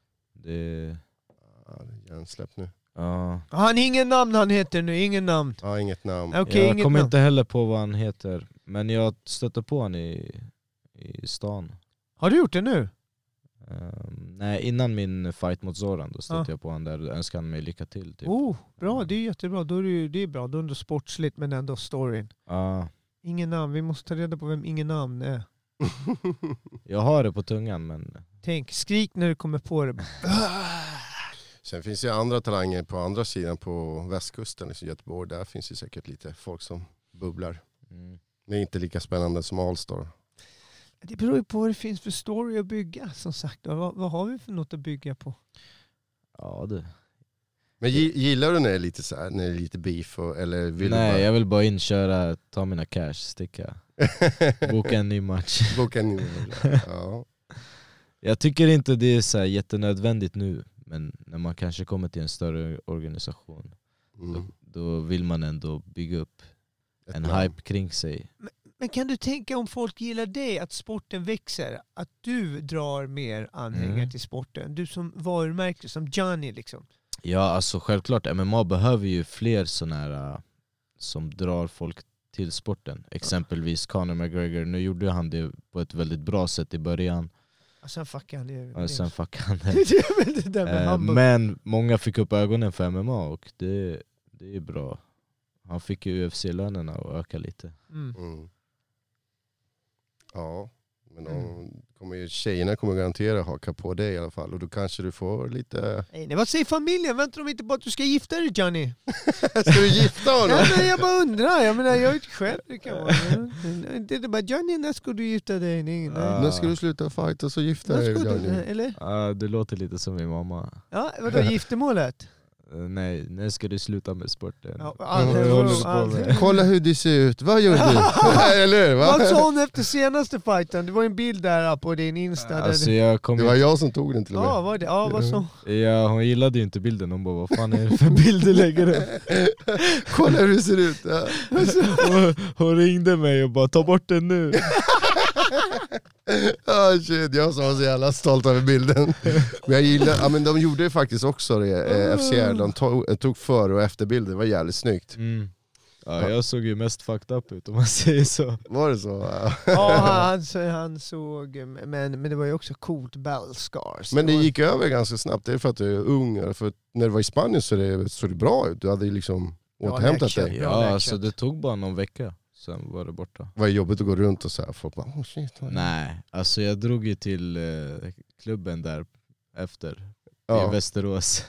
Det Ja, det är hjärnsläpp nu. ja. Han har ingen namn han heter nu, ingen namn. Ja, inget namn. Okej, Jag inget kommer namn. inte heller på vad han heter, men jag stötte på han i, i stan. Har du gjort det nu? Um, nej, innan min fight mot Zoran då stötte Ja. jag på han där och önskade han mig lycka till. Typ. Oh, bra, det är jättebra. Då är det, ju- det är bra, då är det sportsligt men ändå storyn. Ja, Ingen namn, vi måste ta reda på vem ingen namn är. jag har det på tungan, men Tänk, skrik när du kommer på det. Sen finns det andra talanger på andra sidan på västkusten, liksom Göteborg. Där finns det säkert lite folk som bubblar. mm. Det är inte lika spännande som All-Star. Det beror ju på vad det finns för story att bygga, som sagt. Vad, vad har vi för något att bygga på? ja det. Men gi- gillar du när det är lite, så här, när det är lite beef? Och, eller vill Nej, du bara jag vill bara inköra, ta mina cash, sticka. Boka en ny match. boka en ny? Ja. Jag tycker inte det är så här jättenödvändigt nu, men när man kanske kommer till en större organisation, Mm. då, då vill man ändå bygga upp Ett en namn. hype kring sig. Men kan du tänka om folk gillar dig, att sporten växer, att du drar mer anhängare Mm. till sporten? Du som varumärke, som Johnny liksom. Ja, alltså självklart, M M A behöver ju fler såna här uh, som drar folk till sporten. Exempelvis Conor McGregor, nu gjorde han det på ett väldigt bra sätt i början. Och sen fuckade han det. Och sen fuckade han det. det. är väl det där med Eh, Hamburg. Men många fick upp ögonen för M M A och det, det är bra. Han fick ju U F C-lönerna att öka lite. Mm. Mm. Ja, men de kommer ju, tjejerna kommer garantera haka på dig i alla fall. Och då kanske du får lite... Nej, nej, vad säger familjen? Väntar de inte på att du ska gifta dig, Johnny? Ska du gifta honom? Ja, men jag bara undrar. Jag menar, jag är inte själv. Det kan vara. Det är bara, Johnny, när ska du gifta dig? Nej, nej. Ja. När ska du sluta fighta så gifta När dig, ska du, Johnny? eller? Ja, det låter lite som min mamma. Ja, vadå, giftermålet? Eh, Nej, när ska du sluta med sporten? Ja, Vad aldrig, håller du på aldrig. med? Kolla hur det ser ut, vad gör du? Eller hur? Vad Va? sa hon efter senaste fighten? Det var en bild där på din Insta. Där Alltså det... jag kom Det var jag som tog den till och med. Ja, var det? Ja, vad så? Ja, hon gillade ju inte bilden, hon bara vad fan är det för bilder lägger du? Kolla hur det ser ut. Ja. hon, hon ringde mig och bara ta bort den nu. Ah, shit, jag som var så jävla stolt över bilden. Men jag gillar, ja, men de gjorde ju faktiskt också det, eh, F C R, de tog, tog före och efter bilden, det var jävligt snyggt. Mm. Ja, jag såg ju mest fucked up ut om man säger så. Var det så? Ja, han, så- han såg... Men, men det var ju också coolt battle scars. Men det var- gick över ganska snabbt, det är för att du är ung, för när du var i Spanien så det, såg det bra ut, du hade ju liksom Ja, återhämtat läkkött. dig. Ja, Ja, läkkött. alltså det tog bara någon vecka, sen var det borta. Det var jobbigt att gå runt och så här, folk bara oh shit. vad är det?" Nej, alltså jag drog ju till eh, klubben där efter, i Ja. Västerås.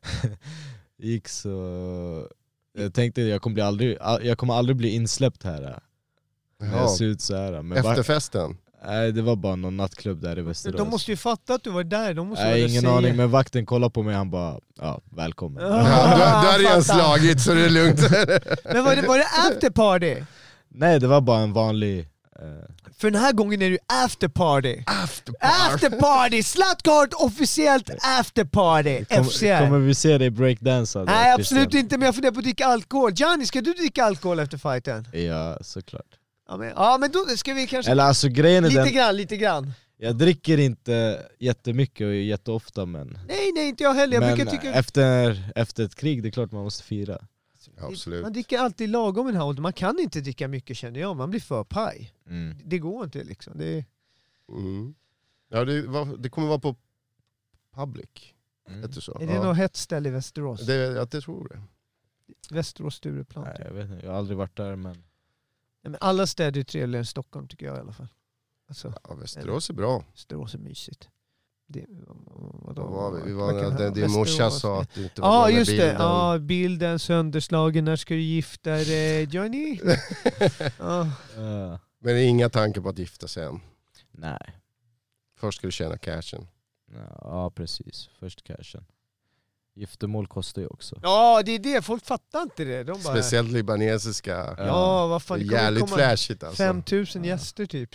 Gick så... Jag tänkte jag kommer, bli aldrig, jag kommer aldrig bli insläppt här. När Ja. jag ser ut så här. Men Efterfesten. Nej, det var bara någon nattklubb där i Västerås. De måste ju fatta att du var där. De måste Nej, väl ingen säga. aning, men vakten kollade på mig, han bara ja, välkommen. Ja. Ja, du, du har redan fattar. slagit så det är lugnt. Men var det, var det after party? Nej, det var bara en vanlig... eh, För den här gången är det after party. After After party! Slutcard officiellt after party. F C Kommer, R. kommer vi se dig breakdansa? då, Nej, Christian? absolut inte, men jag funderar på att dricka alkohol. Gianni, ska du dricka alkohol efter fighten? Ja, såklart. Ja, men, ja, men då ska vi kanske... Eller alltså grejen är Lite den, grann, lite grann. jag dricker inte jättemycket och jätteofta, men, Nej, nej, inte jag heller. Jag men brukar tycka... efter, efter ett krig, det är klart man måste fira. Absolut. Man dricker alltid lagom i den här åldern. Man kan inte dricka mycket, känner jag. Man blir för paj. Mm. Det går inte liksom. Det är... Mm. Ja, det, var, det kommer vara på Public. Mm. Heter det så? Är det Ja. något hett ställe i Västerås? Det, jag det tror det. Västerås, Stureplan. Nej, typ. jag vet inte, jag har aldrig varit där, men Nej, men alla städer är trevligare än Stockholm tycker jag i alla fall. Alltså, Ja, Västerås är bra. Västerås är mysigt. Det, vadå? Då var vi, vi var Man kan när ha det, din morsa Västerås. sa att du inte var Ja, bra med just det. bilden. Ja, bilden sönderslagen. När ska du gifta dig, Johnny? Ja. uh, Men inga tankar på att gifta sig än. nej. Först ska du tjäna cashen. Ja, precis. Först cashen. Giftermål kostar ju också. ja, det är det. Folk fattar inte det. De bara, Speciellt libanesiska. ja, vad fan. Det Det är kommer jävligt komma flashigt alltså. fem tusen gäster typ.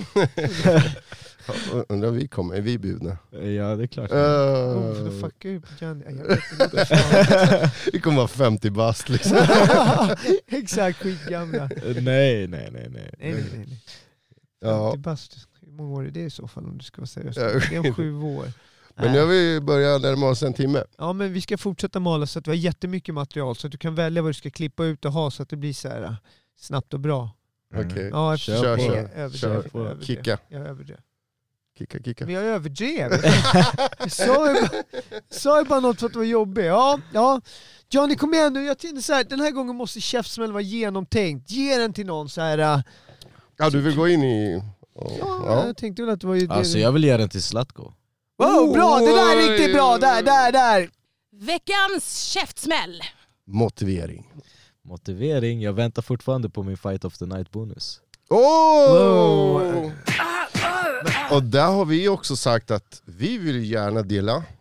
Ja, undrar om vi kommer, är vi bjudna? Ja, det är klart. Uh, Oh, då fuckar jag upp Johnny. Ja, jag vet inte. vi kommer vara femtio bast liksom. Exakt, skitgamla. nej, nej, nej, nej. Nej, nej, nej. nej. Ja. femtio bast. Hur många år är det i så fall om du ska vara seriös? Ja, Det är om sju år. Men nu har vi börjat närma oss en timme. Ja, men vi ska fortsätta mala så att vi har jättemycket material så att du kan välja vad du ska klippa ut och ha så att det blir så här uh, snabbt och bra. Mm. Okej. Ja, Kör eftersom på. jag Kör, överdrev. kör. Jag överdrev. Kicka. Jag överdrev. Kicka, kicka. Men jag överdrev. Jag sa ju bara, sa ju bara något för att det var jobbigt. Ja, ja. Johnny, kom igen nu. Jag tänkte så här, den här gången måste käftsmäll vara genomtänkt. Ge den till någon så här. Uh, Ja, du vill gå in i... Oh, ja, ja. jag tänkte väl att det var ju det. Alltså jag vill ge den till Zlatko. Wow, bra! Det där är riktigt bra. Oj. Där, där, där. Veckans käftsmäll. Motivering. Motivering, jag väntar fortfarande på min fight of the night bonus. Oh! Wow. Och där har vi också sagt att vi vill gärna dela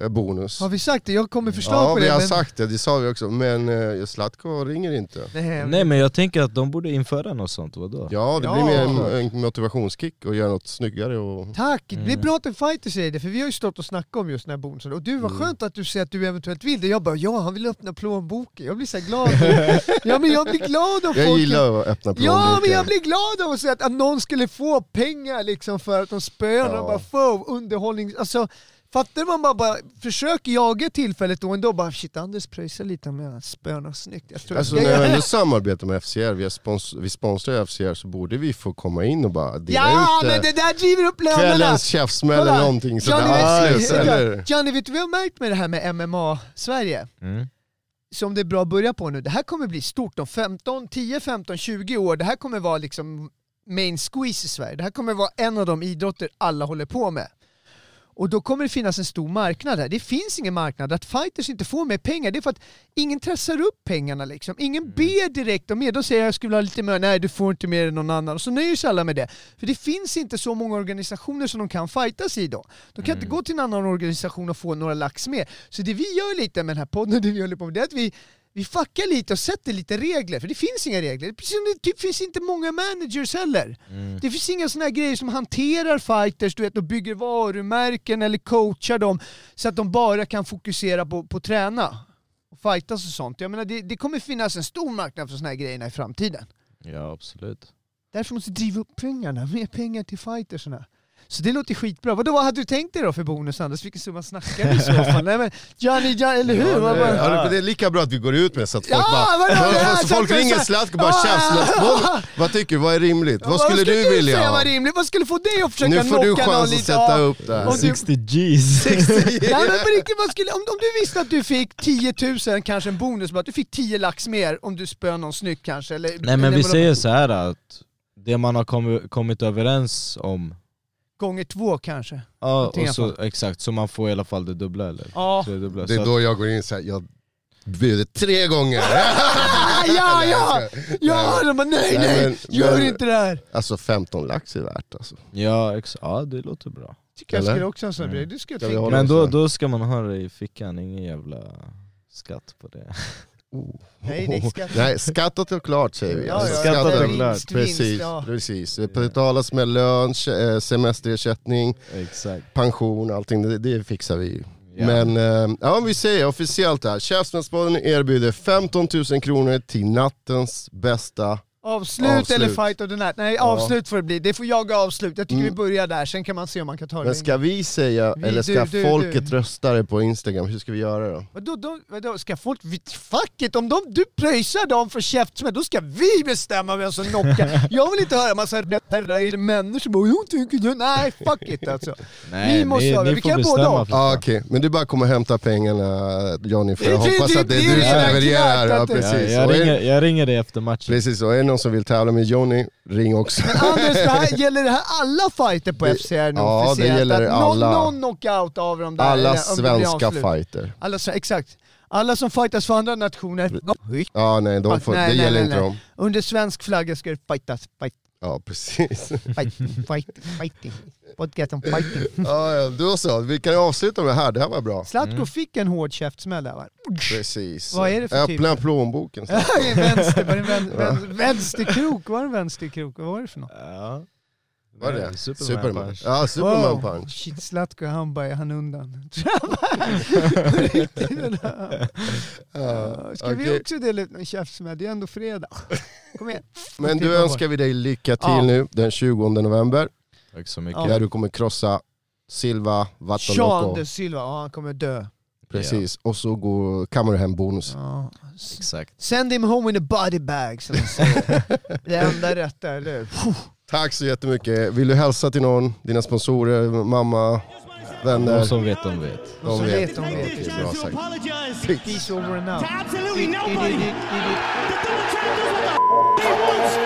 bonus. Har vi sagt det? Jag kommer förslag ja, på det. vi har men... sagt det, det sa vi också. Men uh, Zlatko ringer inte. Nej, Nej, men jag tänker att de borde införa något sånt, vadå? Ja, det Ja. blir mer en, en motivationskick och göra något snyggare. Och... Tack! Det blir Mm. bra att en fighter säger det, för vi har ju stått och snackat om just den här bonusen. Och du, var Mm. skönt att du säger att du eventuellt vill det. Jag bara, ja, han vill öppna plånboken. Jag blir så här glad. Ja, men jag blir glad om Jag folk... gillar att öppna plånboken. Ja, men jag blir glad av att säga att, att någon skulle få pengar liksom för att de spöar Ja. och bara få underhållning. Alltså, fattar man bara, bara försöker jaga tillfället då ändå bara, shit, Anders pröjsar lite om jag spönar snyggt. Jag tror Alltså jag när gör jag det. ändå samarbetar med F C R, vi, har spons- vi sponsrar F C R, så borde vi få komma in och bara dela Ja, ut men det där driver upp lönerna! kvällens käftsmäll eller Kolla, någonting. Så Johnny, det är vet- slut, eller? Johnny, vet du vad jag har märkt med det här med M M A-Sverige? Mm. Som det är bra att börja på nu. Det här kommer bli stort om femton, tio, femton, tjugo år. Det här kommer vara liksom main squeeze i Sverige. Det här kommer vara en av de idrotter alla håller på med. Och då kommer det finnas en stor marknad här. Det finns ingen marknad. Att fighters inte får mer pengar, det är för att ingen tressar upp pengarna liksom. Ingen Mm. ber direkt om mer. Då säger jag, jag skulle ha lite mer. Nej, du får inte mer än någon annan. Och så nöjer sig alla med det. För det finns inte så många organisationer som de kan fightas i då. De kan Mm. inte gå till en annan organisation och få några lax mer. Så det vi gör lite med den här podden, det vi håller på med, det är att vi Vi fuckar lite och sätter lite regler, för det finns inga regler. Precis som det typ finns inte många managers heller. Mm. Det finns inga såna här grejer som hanterar fighters, du vet, och bygger varumärken eller coachar dem så att de bara kan fokusera på, på träna och fightas och sånt. Jag menar, det, det kommer finnas en stor marknad för såna här grejerna i framtiden. Ja, absolut. Därför måste vi driva upp pengarna, mer pengar till fightersarna. Så det låter skitbra. Vadå, vad hade du tänkt dig då för bonus, Anders? Vilken summa snackar vi i så fall? Nej men, Johnny, Johnny, eller hur? Ja, Vad det, bara- ja, det är lika bra att vi går ut med så att folk Ja, bara... vadå, det här, så så folk att- ringer så- Zlatko och bara Ah. käftsmäll. Vad tycker du? Vad är rimligt? Vad skulle du vilja säga ha? var rimligt? Vad skulle få dig att försöka Nu får du knocka någon chans att lite? sätta Ja. upp det här. Om du- sextio G's. Nej, men på riktigt, vad skulle, om, om du visste att du fick tio tusen, kanske en bonus, bara att du fick tio lax mer om du spöar någon snyggt kanske. Eller, Nej, men eller vi vad- säger så här att det man har kommit, kommit överens om, Gånger två kanske. ja, Någonting i och så, alla fall. exakt, så man får i alla fall det dubbla eller? Ja. Så det dubbla. Det är Så då jag går in så här, jag bjuder tre gånger. Ah, ja, ja! Ja, de bara, nej, Nej, nej, men- gör men- inte det här. Alltså femton lax är värt alltså. att, ja, ex- ja, det låter bra. Tycker jag Eller? skulle också ha en sån Mm. grej. Du ska Ska vi tänka. hålla Men oss då, där? då ska man ha det i fickan, ingen jävla skatt på det. Oh. Nej, det är skatt. Nej, skattat är klart säger vi. Ja, Alltså, ja, skattat är skattat- klart. Vinst, vinst, Precis, ja. precis. Det betalas med lön, eh, semesterersättning, Exakt. pension, allting. Det, det fixar vi. Ja. Men eh, ja, vi säger officiellt här. Käftsmällspodden erbjuder femton tusen kronor till nattens bästa. Avslut, Avslut. eller fight of the night. Nej, Ja. avslut får det bli. Det får jag avslut. Jag tycker Mm. vi börjar där, sen kan man se om man kan ta det Men längre. ska vi säga, Vi- eller ska du, du, folket du. rösta det på Instagram? Hur ska vi göra då? Vadå, då, vadå, ska folk... vi- Fuck it, om de, du pröjsar dem för käftsmäll, då ska vi bestämma vem som knockar. Jag vill inte höra massa rättare människor som bara, jag tycker jag... Nej, fuck it alltså. Nej, Vi måste ni, ha det. ni Vi får kan bestämma båda. för Ja, fan. okej. Men du bara kommer hämta pengarna, Johnny, för jag Det- det- hoppas det- att det är det är du som redan levererar. Ja, knackat. Ja, precis. jag, Och är- ringer, jag ringer dig efter matchen. Precis, och är det någon som vill tävla med Johnny, ring också. Anders, det här, gäller det här alla fighter på Det- F C R nu ja, det officiellt? gäller Att någon, alla. någon knockout av dem där. Alla eller om det blir svenska avslut. fighter. Alla, exakt. Alla som fightas för andra nationer. Ja, nej, de får, Nej, det nej, gäller nej, inte nej. dem. Under svensk flagga ska det fightas. Fight, Ja, precis. fight, fight, fighting. Podcast om fighting. Ja, ja, då så. Vi kan avsluta med det här, det här var bra. Zlatko fick en hård käftsmäll där va? Precis. Vad är det för typ? Öppna plånboken. I vänster, var det en vän, vän, vänsterkrok? Var det en vänsterkrok? Vad var det för något? Ja. Vad är det? Superman, Superman. punch. Ja, Superman Wow. punch. Shit, Zlatko han bara, han undan. Ja, Ska vi okej. också dela ut en käftsmäll? Det är ändå fredag. Kom igen. Men du önskar vi dig lycka till Ja. nu den tjugonde november. Tack så mycket. Ja. Där du kommer krossa Silva, Sean Vattenloco. de Silva, ja, han kommer dö. Precis. Och så går, kammar du hem bonus. Ja. Exakt. Send him home in a body bag, som de säger. Det enda rätta, eller hur? Tack så jättemycket. Vill du hälsa till någon? Dina sponsorer, mamma, vänner? De som vet, de vet. De som vet. vet, de vet. Okej, bra sagt. Apologize Peace over and out. to absolutely It- it- nobody. it- it- it- The double champ does what the f- he wants